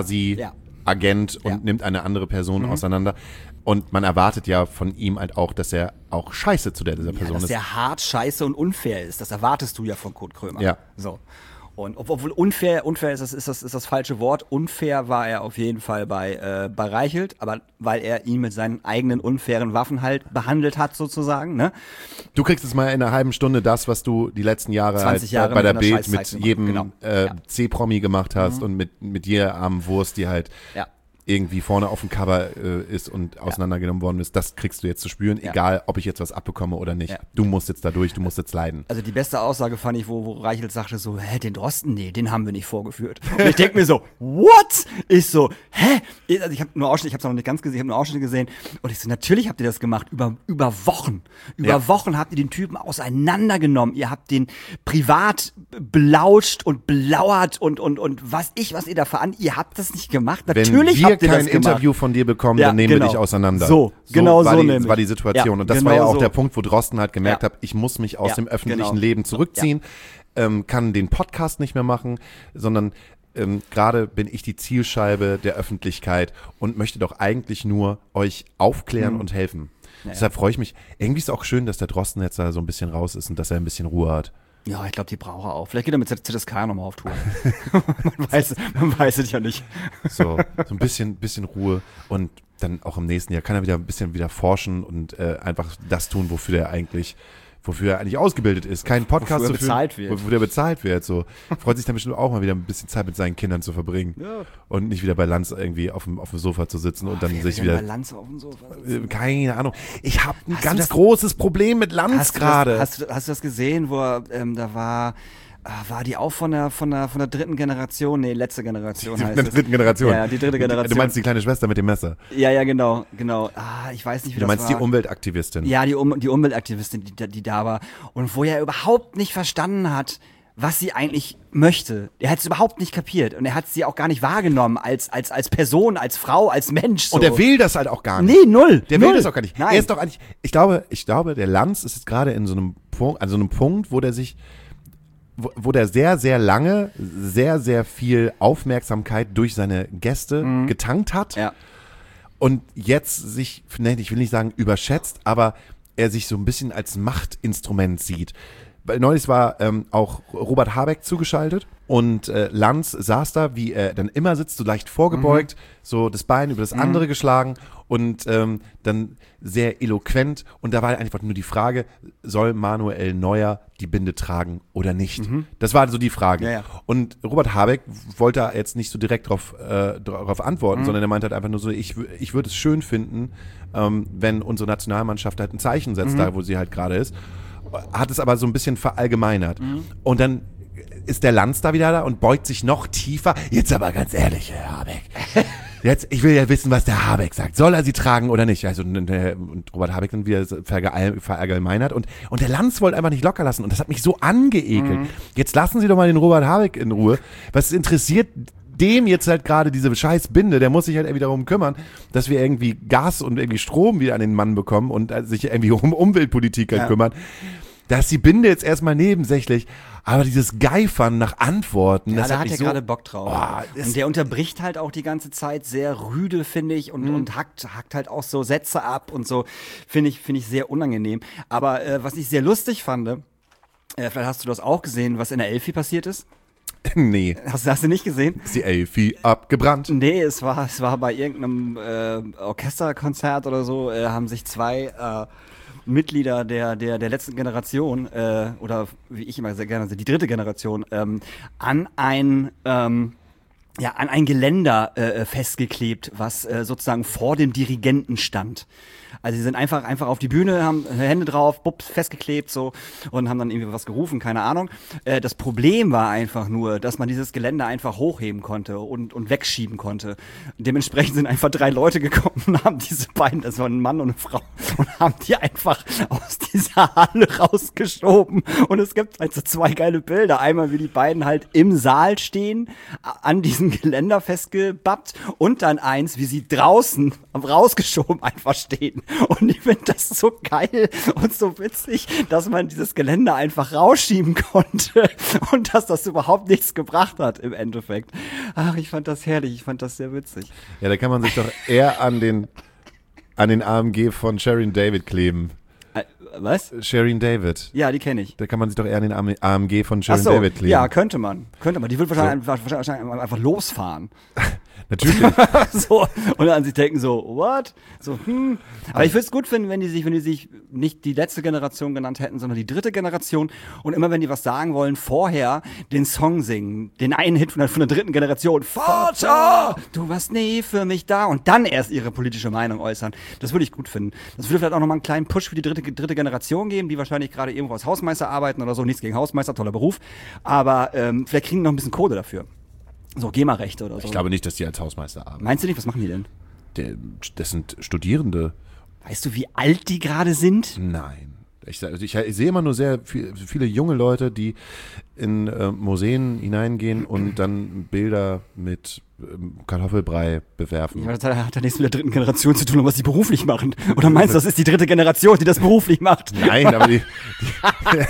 Stasi-Agent und Ja. nimmt eine andere Person Mhm. auseinander. Und man erwartet ja von ihm halt auch, dass er auch scheiße zu der dieser Ja, Person dass ist. der hart, scheiße und unfair ist. Das erwartest du ja von Kurt Krömer. Ja. So. Und ob- obwohl unfair, unfair ist das, ist das, ist das falsche Wort. Unfair war er auf jeden Fall bei, äh, bei Reichelt, aber weil er ihn mit seinen eigenen unfairen Waffen halt behandelt hat, sozusagen, ne? Du kriegst jetzt mal in einer halben Stunde das, was du die letzten Jahre, halt zwanzig Jahre bei, bei der mit einer Bild mit Scheißzeit gemacht. jedem Genau. äh, Ja. C-Promi gemacht hast und mit, mit jeder armen Wurst, die halt Ja. irgendwie vorne auf dem Cover äh, ist und auseinandergenommen worden ist, das kriegst du jetzt zu spüren, Ja. egal ob ich jetzt was abbekomme oder nicht. Ja. Du musst jetzt da durch, du musst jetzt leiden. Also die beste Aussage fand ich, wo, wo Reichelt sagte so, hä, den Drosten, nee, den haben wir nicht vorgeführt. Und ich denk mir so, what? Ich so, hä? Ich- Also ich habe nur Ausschnitte, ich habe es noch nicht ganz gesehen, ich habe nur Ausschnitte gesehen. Und ich so, natürlich habt ihr das gemacht, über, über Wochen. Über Ja. Wochen habt ihr den Typen auseinandergenommen. Ihr habt den privat belauscht und belauert und, und, und was ich, was ihr da veran, ihr habt das nicht gemacht. Wenn Natürlich wir habt ihr kein das gemacht. Interview von dir bekommen, Ja, dann nehmen genau. wir dich auseinander. So, genau war so die, nämlich. war die Situation. Ja, und das genau war ja auch so. der Punkt, wo Drosten halt gemerkt Ja. hat, ich muss mich aus Ja, dem öffentlichen genau. Leben zurückziehen, ähm, kann den Podcast nicht mehr machen, sondern ähm, gerade bin ich die Zielscheibe der Öffentlichkeit und möchte doch eigentlich nur euch aufklären und helfen. Deshalb freue ich mich. Irgendwie ist es auch schön, dass der Drosten jetzt da so ein bisschen raus ist und dass er ein bisschen Ruhe hat. Ja, ich glaube, die braucht er auch. Vielleicht geht er mit Z S K nochmal auf Tour. man, weiß, man weiß es ja nicht. So, so ein bisschen, bisschen Ruhe und dann auch im nächsten Jahr kann er wieder ein bisschen wieder forschen und äh, einfach das tun, wofür er eigentlich, wofür er eigentlich ausgebildet ist. Keinen Podcast Wofür er zu führen, bezahlt wird. wofür er bezahlt wird. So freut sich dann bestimmt auch mal wieder ein bisschen Zeit mit seinen Kindern zu verbringen Ja. und nicht wieder bei Lanz irgendwie auf dem, auf dem Sofa zu sitzen und dann Wer sich will denn wieder. bei Lanz auf dem Sofa äh, sitzen? Keine Ahnung. Ich habe ein Hast du ganz das- großes Problem mit Lanz Hast du das- gerade. Hast, du- hast du das gesehen, wo er, ähm, da war, ah, war die auch von der, von der, von der dritten Generation? Nee, letzte Generation heißt Der es. dritten Generation. Ja, die dritte Generation. Du meinst die kleine Schwester mit dem Messer. Ja, ja, genau, genau. Ah, ich weiß nicht, wie Du das meinst war. die Umweltaktivistin. Ja, die, um, die Umweltaktivistin, die, da- die da war. Und wo er überhaupt nicht verstanden hat, was sie eigentlich möchte. Er hat es überhaupt nicht kapiert. Und er hat sie auch gar nicht wahrgenommen als, als, als Person, als Frau, als Mensch. So. Und er will das halt auch gar nicht. Nee, null. Der null. will das auch gar nicht. Nein. Er ist doch eigentlich, ich glaube, ich glaube, der Lanz ist jetzt gerade in so einem Punkt, an so einem Punkt, wo der sich, wo, wo der sehr, sehr lange, sehr, sehr viel Aufmerksamkeit durch seine Gäste getankt hat Ja. und jetzt sich, nee, ich will nicht sagen überschätzt, aber er sich so ein bisschen als Machtinstrument sieht. Weil neulich war ähm, auch Robert Habeck zugeschaltet und äh, Lanz saß da, wie er dann immer sitzt, so leicht vorgebeugt, so das Bein über das andere geschlagen und ähm, dann sehr eloquent. Und da war einfach nur die Frage, soll Manuel Neuer die Binde tragen oder nicht? Das war so die Frage. Ja, ja. Und Robert Habeck wollte da jetzt nicht so direkt drauf, äh, drauf antworten, sondern er meinte halt einfach nur so, ich, wü- ich würde es schön finden, ähm, wenn unsere Nationalmannschaft halt ein Zeichen setzt, da wo sie halt gerade ist. Hat es aber so ein bisschen verallgemeinert. Und dann ist der Lanz da wieder da und beugt sich noch tiefer. Jetzt aber ganz ehrlich, Herr Habeck. Jetzt, ich will ja wissen, was der Habeck sagt. Soll er sie tragen oder nicht? Also und, der, und Robert Habeck dann wieder verall- verallgemeinert. Und, und der Lanz wollte einfach nicht locker lassen. Und das hat mich so angeekelt. Jetzt lassen Sie doch mal den Robert Habeck in Ruhe. Was interessiert dem jetzt halt gerade diese scheiß Binde, der muss sich halt irgendwie darum kümmern, dass wir irgendwie Gas und irgendwie Strom wieder an den Mann bekommen und äh, sich irgendwie um Umweltpolitik halt Ja. kümmern. Da ist die Binde jetzt erstmal nebensächlich, aber dieses Geifern nach Antworten, Ja, das da hat hat mich er so, gerade Bock drauf. Oh, das- und der unterbricht halt auch die ganze Zeit sehr rüde, finde ich, und, und hackt, hackt halt auch so Sätze ab und so. Finde ich, finde ich sehr unangenehm. Aber äh, was ich sehr lustig fand, äh, vielleicht hast du das auch gesehen, was in der Elfi passiert ist. nee, Hast, hast du nicht gesehen? ist die Elfi abgebrannt. Nee, es war, es war bei irgendeinem äh, Orchesterkonzert oder so, äh, haben sich zwei äh, Mitglieder der, der, der letzten Generation, äh, oder wie ich immer sehr gerne sage, die dritte Generation, ähm, an ein ähm, ja, an ein Geländer äh, festgeklebt, was äh, sozusagen vor dem Dirigenten stand. Also sie sind einfach einfach auf die Bühne, haben Hände drauf, bups, festgeklebt so und haben dann irgendwie was gerufen, keine Ahnung. Äh, das Problem war einfach nur, dass man dieses Geländer einfach hochheben konnte und, und wegschieben konnte. Dementsprechend sind einfach drei Leute gekommen und haben diese beiden, das war ein Mann und eine Frau, und haben die einfach aus dieser Halle rausgeschoben. Und es gibt also zwei geile Bilder. Einmal, wie die beiden halt im Saal stehen, an diesem Geländer festgebappt, und dann eins, wie sie draußen rausgeschoben einfach stehen. Und ich finde das so geil und so witzig, dass man dieses Gelände einfach rausschieben konnte und dass das überhaupt nichts gebracht hat im Endeffekt. Ach, ich fand das herrlich, ich fand das sehr witzig. Ja, da kann man sich doch eher an den, an den A M G von Shirin David kleben. Äh, was? Shirin David. Ja, die kenne ich. Da kann man sich doch eher an den A M G von Shirin Ach so, David kleben. ja, könnte man. Könnte man. Die wird wahrscheinlich, so. wahrscheinlich, wahrscheinlich einfach losfahren. Natürlich. so, und dann sich denken so, what? So, hm. Aber ich würde es gut finden, wenn die sich, wenn die sich nicht die letzte Generation genannt hätten, sondern die dritte Generation und immer wenn die was sagen wollen, vorher den Song singen, den einen Hit von der, von der dritten Generation. Vater, du warst nie für mich da und dann erst ihre politische Meinung äußern. Das würde ich gut finden. Das würde vielleicht auch nochmal einen kleinen Push für die dritte, dritte Generation geben, die wahrscheinlich gerade irgendwo als Hausmeister arbeiten oder so. Nichts gegen Hausmeister, toller Beruf. Aber ähm, vielleicht kriegen die noch ein bisschen Kohle dafür. So GEMA-Rechte oder so. Ich glaube nicht, dass die als Hausmeister arbeiten. Meinst du nicht? Was machen die denn? Der, das sind Studierende. Weißt du, wie alt die gerade sind? Nein. Ich, also ich, ich sehe immer nur sehr viel, viele junge Leute, die in äh, Museen hineingehen und dann Bilder mit ähm, Kartoffelbrei bewerfen. Ja, das hat, hat ja nichts mit der dritten Generation zu tun, und was die beruflich machen. Oder meinst du, das ist die dritte Generation, die das beruflich macht? Nein, aber die... die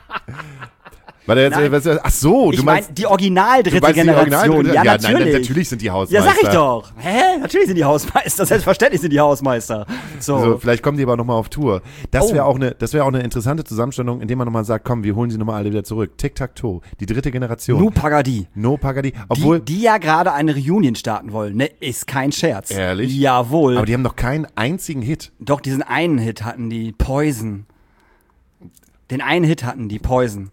Warte, jetzt, was, ach so, du ich meinst... mein, die original dritte du meinst die Generation. Original, ja, ja, natürlich. Nein, natürlich sind die Hausmeister. Ja, sag ich doch. Hä? Natürlich sind die Hausmeister. Selbstverständlich sind die Hausmeister. So. Also, vielleicht kommen die aber nochmal auf Tour. Das wäre Oh. auch eine, das wäre auch eine interessante Zusammenstellung, indem man nochmal sagt, komm, wir holen sie nochmal alle wieder zurück. Tic-Tac-Toe, die dritte Generation. Nu Pagadi. No Pagadi. Obwohl, Die, die ja gerade eine Reunion starten wollen, ne? Ist kein Scherz. Ehrlich? Jawohl. aber die haben noch keinen einzigen Hit. Doch, diesen einen Hit hatten die, Poison. Den einen Hit hatten die, Poison.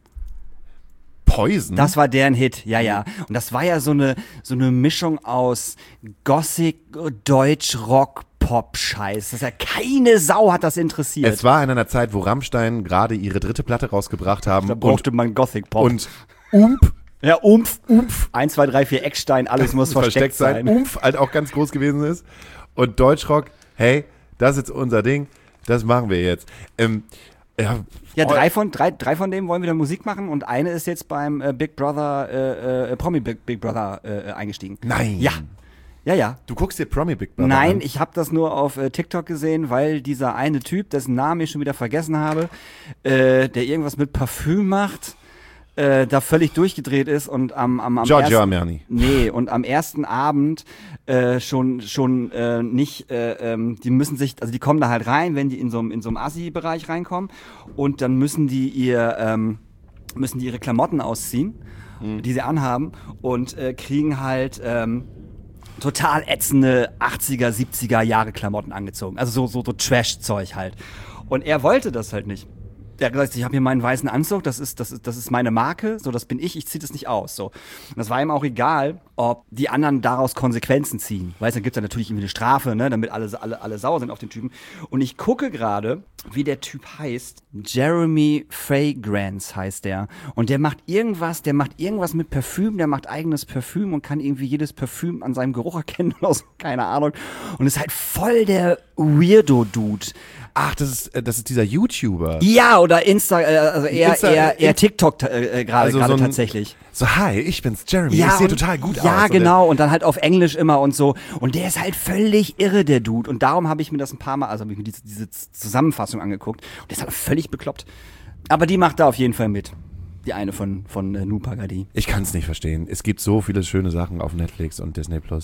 Poison? Das war deren Hit, ja, ja. Und das war ja so eine, so eine Mischung aus Gothic, Deutsch, Rock, Pop-Scheiß. Das ist ja keine Sau hat das interessiert. Es war in einer Zeit, wo Rammstein gerade ihre dritte Platte rausgebracht haben. da brauchte und, man Gothic-Pop. und Ump ja, Umf, Umf. eins, zwei, drei, vier, Eckstein, alles muss versteckt, sein. Umf halt auch ganz groß gewesen ist. Und Deutschrock, hey, das ist jetzt unser Ding, das machen wir jetzt. Ähm, ja, Ja, drei von, drei, drei von denen wollen wieder Musik machen und eine ist jetzt beim äh, Big Brother, äh, äh, Promi Big, Big Brother äh, eingestiegen. Nein. Ja. Ja, ja. Du guckst dir Promi Big Brother Nein, an? ich habe das nur auf äh, TikTok gesehen, weil dieser eine Typ, dessen Namen ich schon wieder vergessen habe, äh, der irgendwas mit Parfüm macht, äh, da völlig durchgedreht ist und am, am, am Giorgio ersten, Armani. Nee, und am ersten Abend äh, schon schon äh, nicht, äh, ähm, die müssen sich, also die kommen da halt rein, wenn die in so einem in so einem Assi-Bereich reinkommen und dann müssen die ihr ähm, müssen die ihre Klamotten ausziehen, mhm. die sie anhaben und äh, kriegen halt ähm, total ätzende achtziger, siebziger Jahre Klamotten angezogen. Also so, so, so Trash-Zeug halt. Und er wollte das halt nicht. Er hat gesagt, ich habe hier meinen weißen Anzug, das ist, das ist, das ist meine Marke, so, das bin ich, ich ziehe das nicht aus, so. Und das war ihm auch egal, ob die anderen daraus Konsequenzen ziehen. Weißt du, dann gibt's ja natürlich irgendwie eine Strafe, ne, damit alle, alle, alle sauer sind auf den Typen. Und ich gucke gerade, wie der Typ heißt. Jeremy Fragrance heißt der. Und der macht irgendwas, der macht irgendwas mit Parfüm, der macht eigenes Parfüm und kann irgendwie jedes Parfüm an seinem Geruch erkennen oder so, keine Ahnung. Und ist halt voll der Weirdo-Dude. Ach, das ist, äh, das ist dieser YouTuber. Ja, oder Insta, äh, also eher, Insta- eher, eher In- TikTok äh, gerade Also gerade so ein- tatsächlich. So, hi, ich bin's, Jeremy. Ja, ich sehe und- total gut aus. Ja, Und genau. Und dann halt auf Englisch immer und so. Und der ist halt völlig irre, der Dude. Und darum habe ich mir das ein paar Mal, also habe ich mir diese, diese Zusammenfassung angeguckt. Und der ist halt völlig bekloppt. Aber die macht da auf jeden Fall mit. Die eine von, von äh, Nu Pagadi. Ich kann es nicht verstehen. Es gibt so viele schöne Sachen auf Netflix und Disney Plus.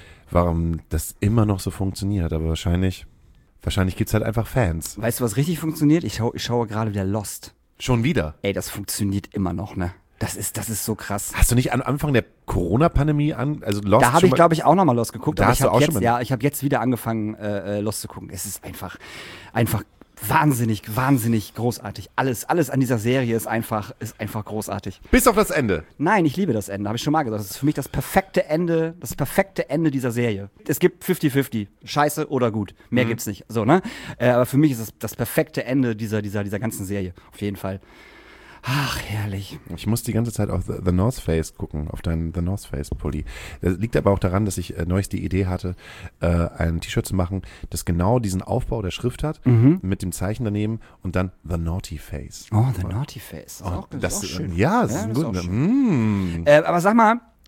Warum das immer noch so funktioniert. Aber wahrscheinlich, wahrscheinlich gibt's halt einfach Fans. Weißt du, was richtig funktioniert? Ich, schau, ich schaue gerade wieder Lost. Schon wieder. Ey, das funktioniert immer noch, ne? Das ist, das ist so krass. Hast du nicht am Anfang der Corona-Pandemie an, also Lost Da habe schon ich, mal- glaube ich, auch nochmal Lost geguckt. Da aber hast ich du habe auch jetzt, schon mal- ja, ich habe jetzt wieder angefangen, äh, äh, Lost zu gucken. Es ist einfach, einfach wahnsinnig, wahnsinnig großartig. Alles, alles an dieser Serie ist einfach, ist einfach großartig. Bis auf das Ende. Nein, ich liebe das Ende, habe ich schon mal gesagt. Das ist für mich das perfekte Ende, das perfekte Ende dieser Serie. Es gibt fünfzig fünfzig, scheiße oder gut. Mehr gibt's nicht. So, ne? Äh, aber für mich ist es das perfekte Ende dieser, dieser, dieser ganzen Serie. Auf jeden Fall. Ach, herrlich. Ich muss die ganze Zeit auf The, The North Face gucken, auf deinen The North Face Pulli. Das liegt aber auch daran, dass ich äh, neulich die Idee hatte, äh, ein T-Shirt zu machen, das genau diesen Aufbau der Schrift hat, mit dem Zeichen daneben und dann The Naughty Face. Oh, The Naughty Face. Ist auch, ist Das, auch schön. Ja, das Ja, ist ein ist auch guter. schön. Mm. Äh, aber sag mal,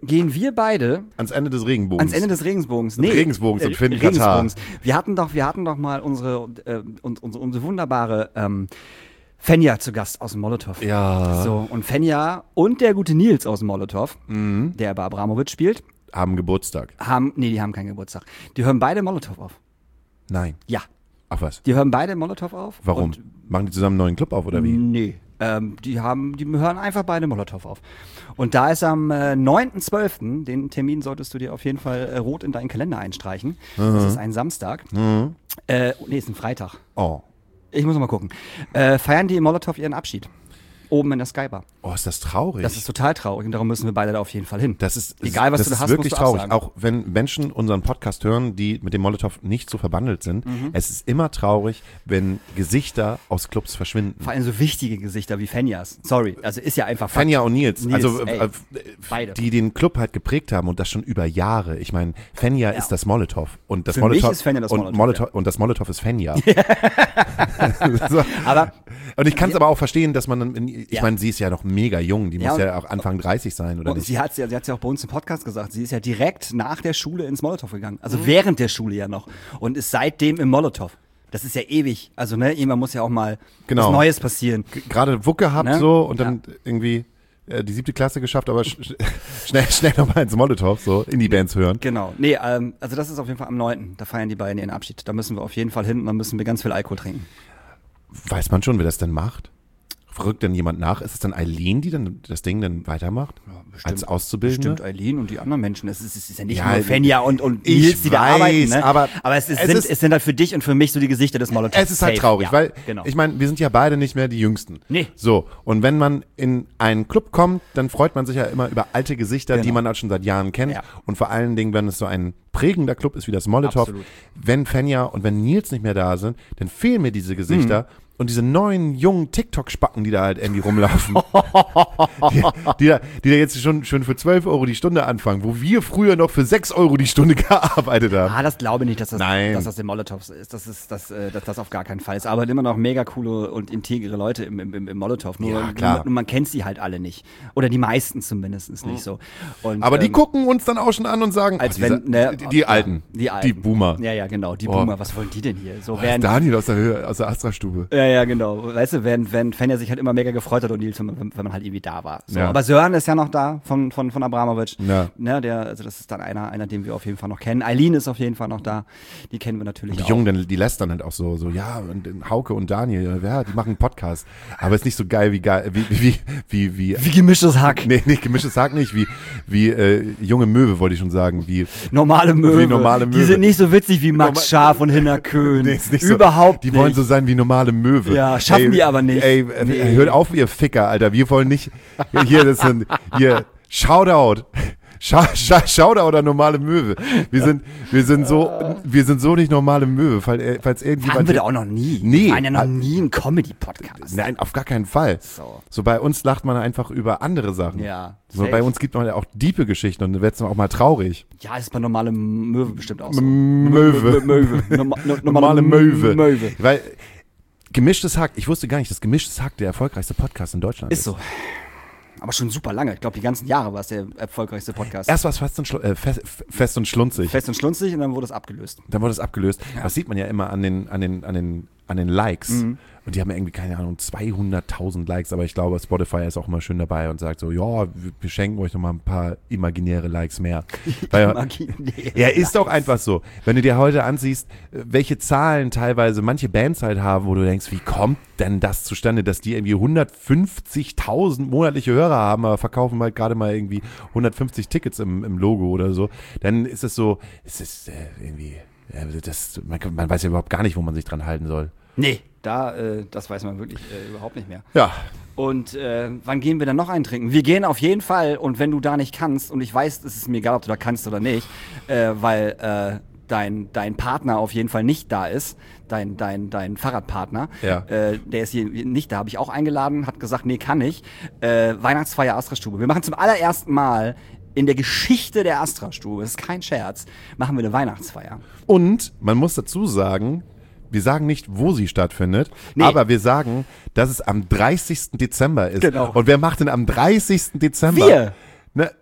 gehen wir beide Ans Ende des Regenbogens. ans Ende des Regenbogens. Nee, Regenbogens und äh, finden Katar. Regensbogens. Wir hatten doch, wir hatten doch mal unsere, äh, unsere, unsere wunderbare ähm, Fenja zu Gast aus dem Molotow. Ja. So, und Fenja und der gute Nils aus dem Molotow, Mhm. der bei Abramowitsch spielt, Haben Geburtstag. haben, nee, die haben keinen Geburtstag. Die hören beide Molotow auf. Nein. Ja, Ach was. die hören beide Molotow auf. Warum? Und Machen die zusammen einen neuen Club auf oder wie? Nee. Ähm, die haben, die hören einfach beide Molotow auf. Und da ist am äh, neunten zwölften, den Termin solltest du dir auf jeden Fall äh, rot in deinen Kalender einstreichen. Das ist ein Samstag. Mhm. Äh, nee, ist ein Freitag. Oh. Ich muss noch mal gucken. Äh, feiern die im Molotow ihren Abschied. Oben in der Skybar. Oh, ist das traurig. Das ist total traurig und darum müssen wir beide da auf jeden Fall hin. Das ist, Egal, was das du da ist hast, wirklich musst du traurig. absagen. Auch wenn Menschen unseren Podcast hören, die mit dem Molotow nicht so verbandelt sind. Mhm. Es ist immer traurig, wenn Gesichter aus Clubs verschwinden. Vor allem so wichtige Gesichter wie Fenjas. Sorry, also ist ja einfach Fakt. Fenja und Nils, Nils, also ey, äh, beide. die den Club halt geprägt haben und das schon über Jahre. Ich meine, Fenja ist das Molotow und das Für mich Molotow ist Fenja das und Molotow, Molotow ja. und das Molotow ist Fenja. so. Aber Und ich kann es aber auch verstehen, dass man dann, in, ich Ja. meine, sie ist ja noch mega jung, die Ja, muss und- ja auch Anfang dreißig sein oder und nicht? sie hat ja, sie hat's ja auch bei uns im Podcast gesagt. Sie ist ja direkt nach der Schule ins Molotow gegangen. Also Mhm. während der Schule ja noch. Und ist seitdem im Molotow. Das ist ja ewig. Also, ne, irgendwann muss ja auch mal Genau. was Neues passieren. Gerade Wuck gehabt Ne? so und dann irgendwie äh, die siebte Klasse geschafft, aber sch sch schnell, schnell nochmal ins Molotow, so Indie-Bands hören. Genau. Nee, ähm, also das ist auf jeden Fall am neunten Da feiern die beiden ihren Abschied. Da müssen wir auf jeden Fall hin und dann müssen wir ganz viel Alkohol trinken. Weiß man schon, wer das denn macht? Rückt denn jemand nach? Ist es dann Eileen, die dann das Ding dann weitermacht? Als Auszubildende? Stimmt, Eileen und die anderen Menschen. Es ist, es ist ja nicht Ja, nur Fenja und, und ich Nils, die da weiß, arbeiten. Ne? aber aber es, ist, es sind, ist- es sind halt für dich und für mich so die Gesichter des Molotow. Es ist halt Safe. traurig, Ja, weil genau. ich meine, wir sind ja beide nicht mehr die Jüngsten. Nee. So, und wenn man in einen Club kommt, dann freut man sich ja immer über alte Gesichter, die Genau. man auch schon seit Jahren kennt. Ja. Und vor allen Dingen, wenn es so ein prägender Club ist wie das Molotow, Absolut. wenn Fenja und wenn Nils nicht mehr da sind, dann fehlen mir diese Gesichter. Mhm. Und diese neuen, jungen TikTok-Spacken, die da halt irgendwie rumlaufen, die, die, da, die da jetzt schon, schon für zwölf Euro die Stunde anfangen, wo wir früher noch für sechs Euro die Stunde gearbeitet haben. Ah, das glaube ich nicht, dass das, Nein. dass das im Molotow ist. Das ist, das, äh, dass das auf gar keinen Fall ist. Aber immer noch mega coole und integere Leute im, im, im Molotow. Nur, Ja, klar. nur, nur man kennt sie halt alle nicht. Oder die meisten zumindest nicht so. Und, Aber die ähm, gucken uns dann auch schon an und sagen, als oh, dieser- wenn, ne, die, die ja, Alten, die Alten. die Boomer. Ja, ja, genau, die Oh. Boomer. Was wollen die denn hier? So Das während, ist Daniel aus der Höhe, aus der Astra-Stube. ja, ja, genau. Weißt du, wenn, wenn Fenja sich halt immer mega gefreut hat und Nils, wenn, man- wenn man halt irgendwie da war. So. Ja. Aber Sören ist ja noch da von, von, von Abramowitsch. Ja. Ne, der, also das ist dann einer, einer, den wir auf jeden Fall noch kennen. Eileen ist auf jeden Fall noch da. Die kennen wir natürlich Die auch. Jungen, dann- die lästern halt auch so, so, ja, und äh, Hauke und Daniel, ja, die machen einen Podcast. Aber ist nicht so geil wie geil, wie, wie, wie, wie, Wie gemischtes Hack. nee, nicht gemischtes Sag nicht, wie, wie, äh, junge Möwe, wollte ich schon sagen, wie, Normale Möwe. Wie normale Die Möwe. sind nicht so witzig wie Max Normal- Scharf und Hinner Köhn. nee, ist nicht so, Überhaupt die nicht. wollen so sein wie normale Möwe. Ja, schaffen ey, die aber nicht. Ey, äh, Nee. hört auf, ihr Ficker, Alter, wir wollen nicht, hier, das sind, hier, Shoutout. Scha Scha Shoutout an normale Möwe. Wir sind, wir sind so, wir sind so nicht normale Möwe, falls, falls irgendjemand. Waren wir da auch noch nie. Nee. Wir waren ja noch nie ein Comedy-Podcast. Nein, auf gar keinen Fall. So. So bei uns lacht man einfach über andere Sachen. Ja, So safe. bei uns gibt man ja auch diepe Geschichten und dann wird es auch mal traurig. Ja, ist bei normale Möwe bestimmt auch so. Möwe. Möwe. Norma no, Normale Möwe. Möwe. Weil gemischtes Hack, ich wusste gar nicht, dass gemischtes Hack der erfolgreichste Podcast in Deutschland ist. Ist so. Aber schon super lange. Ich glaube, die ganzen Jahre war es der erfolgreichste Podcast. Erst war es fest und, schlu- äh, fest, fest und schlunzig. Fest und schlunzig und dann wurde es abgelöst. Dann wurde es abgelöst. Das sieht man ja immer an den, an den, an den, an den Likes. Mhm. Und die haben ja irgendwie, keine Ahnung, zweihunderttausend Likes. Aber ich glaube, Spotify ist auch immer schön dabei und sagt so, ja, wir- wir schenken euch noch mal ein paar imaginäre Likes mehr. Weil, Magie- nee. ja, ist doch einfach so. Wenn du dir heute ansiehst, welche Zahlen teilweise manche Bands halt haben, wo du denkst, wie kommt denn das zustande, dass die irgendwie hundertfünfzigtausend monatliche Hörer haben, aber verkaufen halt gerade mal irgendwie hundertfünfzig Tickets im, im Logo oder so, dann ist es so, es ist äh, irgendwie, äh, das, man, kann- man weiß ja überhaupt gar nicht, wo man sich dran halten soll. Nee, da, äh, das weiß man wirklich äh, überhaupt nicht mehr. Ja, Und äh, wann gehen wir dann noch eintrinken? Wir gehen auf jeden Fall und wenn du da nicht kannst, und ich weiß, es ist mir egal, ob du da kannst oder nicht, äh, weil äh, dein, dein Partner auf jeden Fall nicht da ist, dein, dein, dein Fahrradpartner, Ja. äh, der ist hier nicht da, habe ich auch eingeladen, hat gesagt, nee, kann ich. Äh, Weihnachtsfeier Astra-Stube. Wir machen zum allerersten Mal in der Geschichte der Astra-Stube, das ist kein Scherz, machen wir eine Weihnachtsfeier. und man muss dazu sagen, wir sagen nicht, wo sie stattfindet, Nee. aber wir sagen, dass es am dreißigsten Dezember ist. Genau. Und wer macht denn am dreißigsten Dezember? Wir! Ne,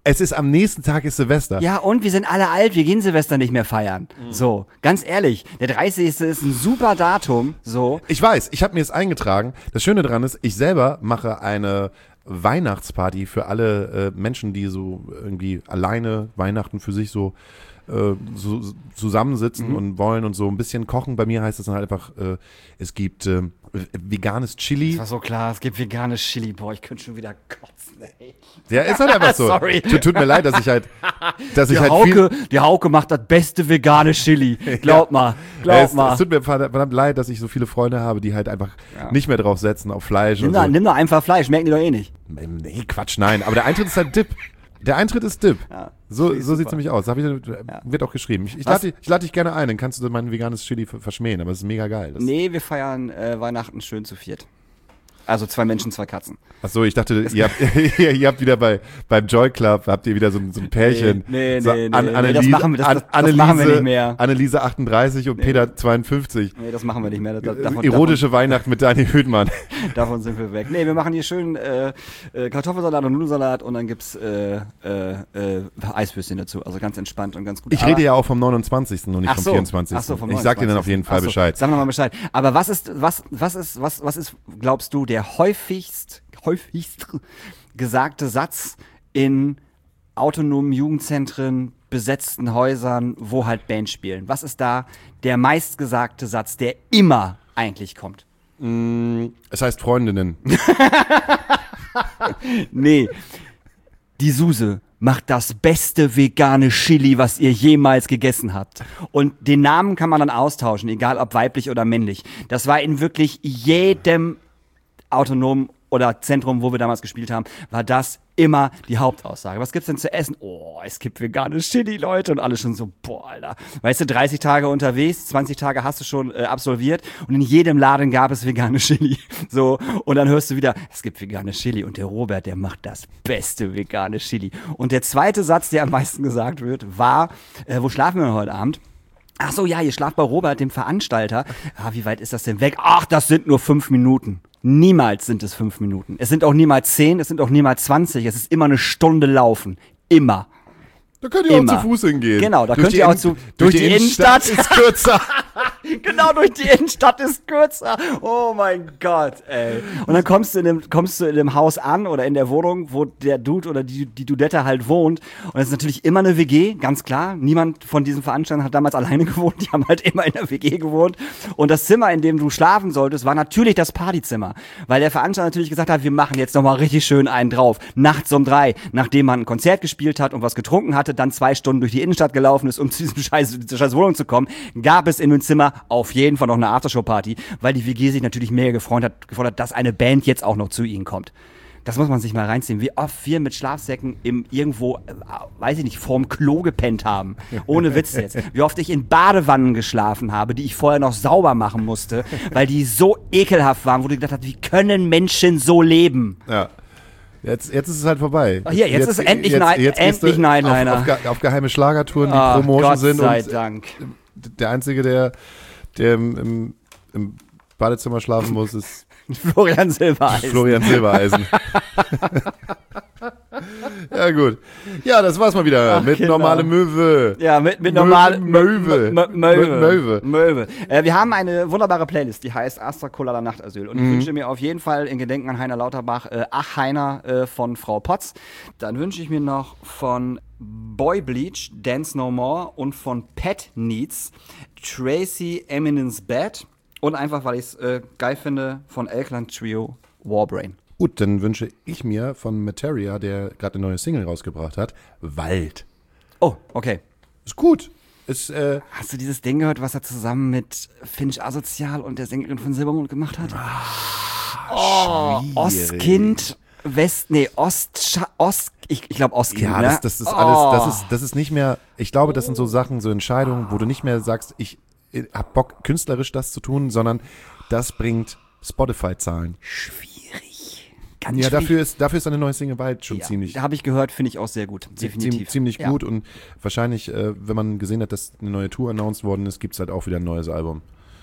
Es ist am nächsten Tag ist Silvester. Ja, und wir sind alle alt, wir gehen Silvester nicht mehr feiern. Mhm. So, ganz ehrlich, der dreißigste ist ein super Datum, so. Ich weiß, ich habe mir es eingetragen. Das Schöne daran ist, ich selber mache eine Weihnachtsparty für alle äh, Menschen, die so irgendwie alleine Weihnachten für sich so, äh, so zusammensitzen mhm. und wollen und so ein bisschen kochen. Bei mir heißt es dann halt einfach, äh, es gibt äh, veganes Chili. Das war so klar, es gibt veganes Chili. Boah, ich könnte schon wieder kotzen, ey. Ja, ist halt einfach so. Sorry. Tut, tut mir leid, dass ich halt, dass die ich halt Hauke, viel... Die Hauke macht das beste vegane Chili. Glaub ja. mal, glaub es, mal. Es tut mir verdammt leid, dass ich so viele Freunde habe, die halt einfach ja. nicht mehr drauf setzen auf Fleisch Nimm und da, so. Nimm doch einfach Fleisch, merken die doch eh nicht. Nee, Quatsch, nein. Aber der Eintritt ist halt Dip. Der Eintritt ist Dip. Ja, so so sieht es nämlich aus. Hab ich, ja. Wird auch geschrieben. Ich, ich lade dich, lad dich gerne ein, dann kannst du mein veganes Chili verschmähen, aber es ist mega geil. Das nee, wir feiern äh, Weihnachten schön zu viert. Also zwei Menschen, zwei Katzen. Achso, ich dachte, ihr habt, ihr habt wieder bei, beim Joy Club, habt ihr wieder so, so ein Pärchen. Nee, nee, so nee, An, nee, Anneliese, das machen wir, das, das, das Anneliese, machen wir nicht mehr. Anneliese achtunddreißig und nee. Peter zweiundfünfzig. Nee, das machen wir nicht mehr. Da, davon, Erotische davon, Weihnachten mit Daniel Höhtmann. Davon sind wir weg. Nee, wir machen hier schön äh, äh, Kartoffelsalat und Nudelsalat und dann gibt's äh, äh, äh, Eiswürstchen dazu. Also ganz entspannt und ganz gut. Ich Aber, rede ja auch vom neunundzwanzigsten und nicht ach vom so, vierundzwanzigsten Ach so, vom ich sag dir dann auf jeden Fall so, Bescheid. Sag mal Bescheid. Aber was ist, was, was ist, was, was ist, glaubst du, der häufigst häufigst gesagte Satz in autonomen Jugendzentren, besetzten Häusern, wo halt Bands spielen? Was ist da der meistgesagte Satz, der immer eigentlich kommt? Es heißt Freundinnen. Nee, die Suse macht das beste vegane Chili, was ihr jemals gegessen habt. Und den Namen kann man dann austauschen, egal ob weiblich oder männlich. Das war in wirklich jedem autonomen oder Zentrum, wo wir damals gespielt haben, war das immer die Hauptaussage. Was gibt's denn zu essen? Oh, es gibt veganes Chili, Leute. Und alle schon so, boah, Alter. Weißt du, dreißig Tage unterwegs, zwanzig Tage hast du schon äh, absolviert und in jedem Laden gab es veganes Chili. So, und dann hörst du wieder, es gibt veganes Chili und der Robert, der macht das beste vegane Chili. Und der zweite Satz, der am meisten gesagt wird, war, äh, wo schlafen wir heute Abend? Ach so, ja, ihr schlaft bei Robert, dem Veranstalter. Ah, wie weit ist das denn weg? Ach, das sind nur fünf Minuten. Niemals sind es fünf Minuten. Es sind auch niemals zehn, es sind auch niemals zwanzig. Es ist immer eine Stunde laufen. Immer. Da könnt ihr Immer. auch zu Fuß hingehen. Genau, da durch könnt ihr auch zu, durch, durch die, die Innenstadt. Innenstadt ist kürzer. Genau, durch die Innenstadt ist kürzer. Oh mein Gott, ey. Und dann kommst du in dem, kommst du in dem Haus an oder in der Wohnung, wo der Dude oder die, die Dudette halt wohnt. Und es ist natürlich immer eine W G, ganz klar. Niemand von diesen Veranstaltern hat damals alleine gewohnt. Die haben halt immer in der W G gewohnt. Und das Zimmer, in dem du schlafen solltest, war natürlich das Partyzimmer. Weil der Veranstalter natürlich gesagt hat, wir machen jetzt nochmal richtig schön einen drauf. Nachts um drei, nachdem man ein Konzert gespielt hat und was getrunken hatte, dann zwei Stunden durch die Innenstadt gelaufen ist, um zu diesem scheiß, dieser scheiß Wohnung zu kommen, gab es in dem Zimmer auf jeden Fall noch eine Aftershow-Party, weil die W G sich natürlich mega gefreut hat, gefreut hat, dass eine Band jetzt auch noch zu ihnen kommt. Das muss man sich mal reinziehen, wie oft wir mit Schlafsäcken im irgendwo, äh, weiß ich nicht, vorm Klo gepennt haben. Ohne Witz jetzt. Wie oft ich in Badewannen geschlafen habe, die ich vorher noch sauber machen musste, weil die so ekelhaft waren, wo du gedacht hast, wie können Menschen so leben? Ja. Jetzt, jetzt ist es halt vorbei. Ach hier, jetzt, jetzt ist endlich Night- endlich Nightliner. Auf, auf, auf geheime Schlagertouren, die Oh, Promotion Gott sind. sei und Dank. Der Einzige, der, der im, im, im Badezimmer schlafen muss, ist Florian Silbereisen. Florian Silbereisen. Ja, gut. Ja, das war's mal wieder. Ach, mit Kinder. normale Möwe. Ja, mit, mit normale Möwe. Möwe. Möwe. Möwe. Möwe. Äh, wir haben eine wunderbare Playlist, die heißt Astra Colada Nachtasyl. Und ich Mhm. wünsche mir auf jeden Fall in Gedenken an Heiner Lauterbach äh, Ach Heiner äh, von Frau Potz. Dann wünsche ich mir noch von Boy Bleach Dance No More und von Pet Needs Tracy Eminence Bad. Und einfach, weil ich es äh, geil finde, von Elkland Trio Warbrain. Gut, dann wünsche ich mir von Materia, der gerade eine neue Single rausgebracht hat, Wald. Oh, okay. Ist gut. Ist, äh, Hast du dieses Ding gehört, was er zusammen mit Finch Asozial und der Sängerin von Silbermond gemacht hat? Oh, Ostkind, West, nee, Ost, Ost, ich, ich glaube Ostkind, ja, ne? das, das ist oh. alles, das ist, das ist nicht mehr, ich glaube, das sind so Sachen, so Entscheidungen, wo du nicht mehr sagst, ich hab Bock, künstlerisch das zu tun, sondern das bringt Spotify-Zahlen. Schwierig. Ganz Ja, schwierig. dafür ist, dafür ist eine neue Single Wald schon ja, ziemlich, da habe ich gehört, finde ich auch sehr gut, definitiv. ziemlich, ziemlich ja. gut und wahrscheinlich, äh, wenn man gesehen hat, dass eine neue Tour announced worden ist, gibt's halt auch wieder ein neues Album.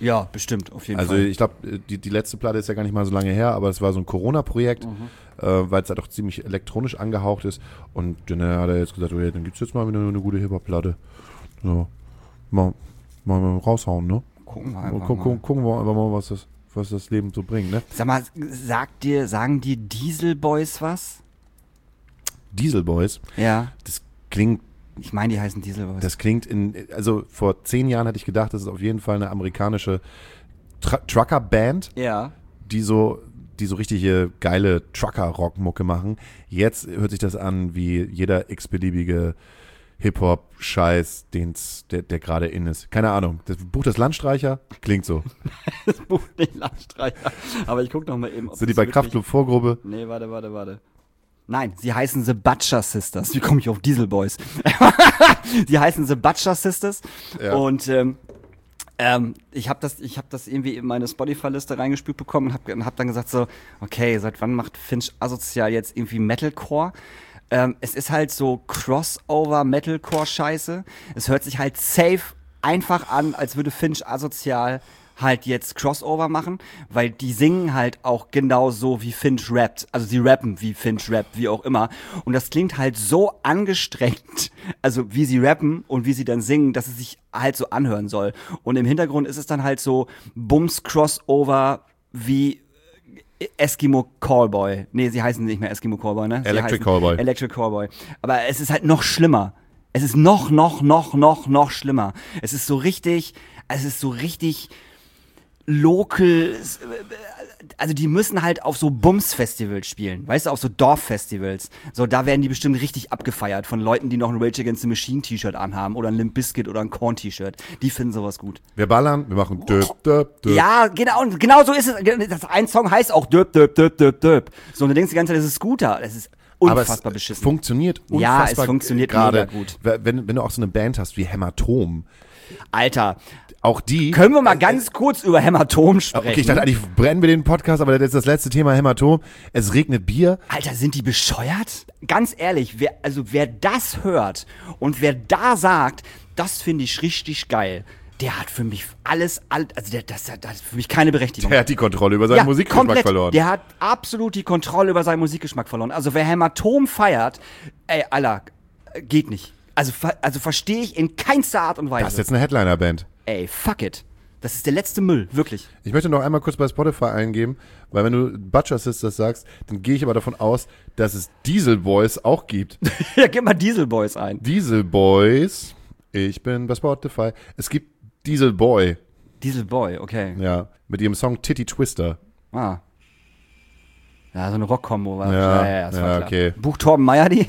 Ja, bestimmt, auf jeden Also Fall. ich glaube, die, die letzte Platte ist ja gar nicht mal so lange her, aber es war so ein Corona-Projekt, Mhm. äh, weil es halt auch ziemlich elektronisch angehaucht ist. Und dann hat er jetzt gesagt, oh, ja, dann gibt's jetzt mal wieder eine gute Hip-Hop-Platte. So, mal, mal, mal raushauen, ne? Gucken wir Mal, einfach gu mal. gu gucken wir einfach mal, was das, was das Leben so bringt, ne? Sag mal, sagt dir, sagen dir Diesel Boys was? Diesel Boys, Ja, das klingt, ich meine, die heißen Diesel Boys. das klingt in, also vor zehn Jahren hätte ich gedacht, das ist auf jeden Fall eine amerikanische Tra Trucker-Band, ja. die so, die so richtige geile Trucker-Rock-Mucke machen. Jetzt hört sich das an wie jeder x-beliebige Hip-Hop-Scheiß, den's, der, der gerade in ist. Keine Ahnung. Das Buch des Landstreicher klingt so. Das Buch nicht Landstreicher. Aber ich guck noch mal eben, ob Sind die das bei wirklich- Kraftklub Vorgruppe? Nee, warte, warte, warte. Nein, sie heißen The Butcher Sisters. Wie komme ich auf Diesel Boys? Sie heißen The Butcher Sisters. Ja. Und ähm, ähm, ich habe das, ich hab das irgendwie in meine Spotify-Liste reingespielt bekommen und habe hab dann gesagt so, okay, seit wann macht Finch asozial jetzt irgendwie Metalcore? Ähm, es ist halt so Crossover-Metalcore-Scheiße. Es hört sich halt safe einfach an, als würde Finch asozial halt jetzt Crossover machen, weil die singen halt auch genau so, wie Finch rappt. Also sie rappen, wie Finch rappt, wie auch immer. Und das klingt halt so angestrengt, also wie sie rappen und wie sie dann singen, dass es sich halt so anhören soll. Und im Hintergrund ist es dann halt so Bums-Crossover wie Eskimo Callboy. Nee, sie heißen nicht mehr Eskimo Callboy, ne? Sie Electric heißen Callboy. Electric Callboy. Aber es ist halt noch schlimmer. Es ist noch, noch, noch, noch, noch schlimmer. Es ist so richtig, es ist so richtig local, also die müssen halt auf so Bums-Festivals spielen, weißt du, auf so Dorffestivals. So, da werden die bestimmt richtig abgefeiert von Leuten, die noch ein Rage Against the Machine T-Shirt anhaben oder ein Limp Bizkit oder ein Korn T-Shirt. Die finden sowas gut. Wir ballern, wir machen döp, döp, döp. Ja, genau, und genau so ist es. Das ein Song heißt auch Döp, Döp, Döp, Döp, Döp. So, und du denkst die ganze Zeit, das ist Scooter. Das ist Aber unfassbar es beschissen. funktioniert unfassbar. Ja, es funktioniert gerade, mega gut. Wenn, wenn du auch so eine Band hast wie Hämatom, Alter, auch die... können wir mal ganz kurz über Hämatom sprechen? Okay, ich dachte eigentlich, brennen wir den Podcast, aber das ist das letzte Thema Hämatom. Es regnet Bier. Alter, sind die bescheuert? Ganz ehrlich, wer, also wer das hört und wer da sagt, das finde ich richtig geil, der hat für mich alles, all- also der, das, das hat für mich keine Berechtigung. Der hat die Kontrolle über seinen Musikgeschmack komplett. verloren. Der hat absolut die Kontrolle über seinen Musikgeschmack verloren. Also wer Hämatom feiert, ey, Alter, äh, geht nicht. Also, ver- also verstehe ich in keinster Art und Weise. Das ist jetzt eine Headliner-Band. Ey, fuck it. Das ist der letzte Müll, wirklich. Ich möchte noch einmal kurz bei Spotify eingeben, weil wenn du Butcher Sisters sagst, dann gehe ich aber davon aus, dass es Diesel Boys auch gibt. Ja, gib mal Diesel Boys ein. Diesel Boys, ich bin bei Spotify. Es gibt Diesel Boy, Diesel Boy, okay. ja, mit ihrem Song Titty Twister. Ah. Ja, so eine Rock-Kombo war Ja, ja, das war ja, klar. okay. Buch Torben Meyer die?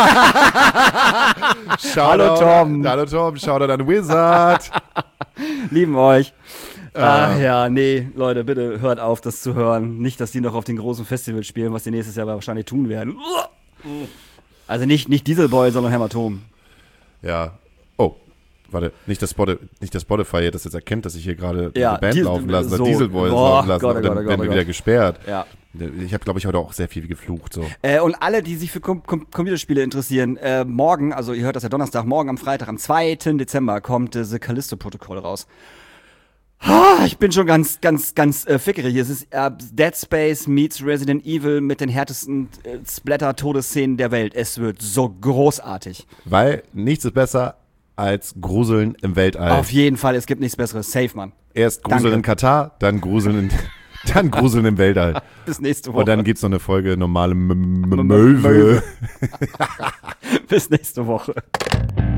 Hallo Tom. Hallo Tom, Shoutout an Wizard. Lieben euch. Ah, ja, nee, Leute, bitte hört auf, das zu hören. Nicht, dass die noch auf den großen Festivals spielen, was die nächstes Jahr wahrscheinlich tun werden. Also nicht, nicht Dieselboy, sondern Hämatom. Ja. Oh, warte, nicht das, Spotify, nicht das Spotify das jetzt erkennt, dass ich hier gerade Ja, eine Band Diesel- laufen lassen, so. Diesel Boys Boah, laufen lassen, Gott, und oh dann Gott, oh werden Gott, wir oh wieder Gott. gesperrt. Ja. Ich habe, glaube ich, heute auch sehr viel geflucht. So. Äh, und alle, die sich für Com Com Computerspiele interessieren, äh, morgen, also ihr hört das ja Donnerstag, morgen am Freitag, am zweiten Dezember, kommt äh, The Callisto-Protokoll raus. Ah, ich bin schon ganz, ganz, ganz äh, fickerig. Es ist äh, Dead Space meets Resident Evil mit den härtesten äh, Splatter-Todesszenen der Welt. Es wird so großartig. Weil nichts ist besser als Gruseln im Weltall. Auf jeden Fall, es gibt nichts Besseres. Safe, Mann. Erst Gruseln Danke. in Katar, dann Gruseln in, dann Gruseln im Weltall. Bis nächste Woche. Und dann gibt's noch eine Folge normale M M M- Möwe. Bis nächste Woche.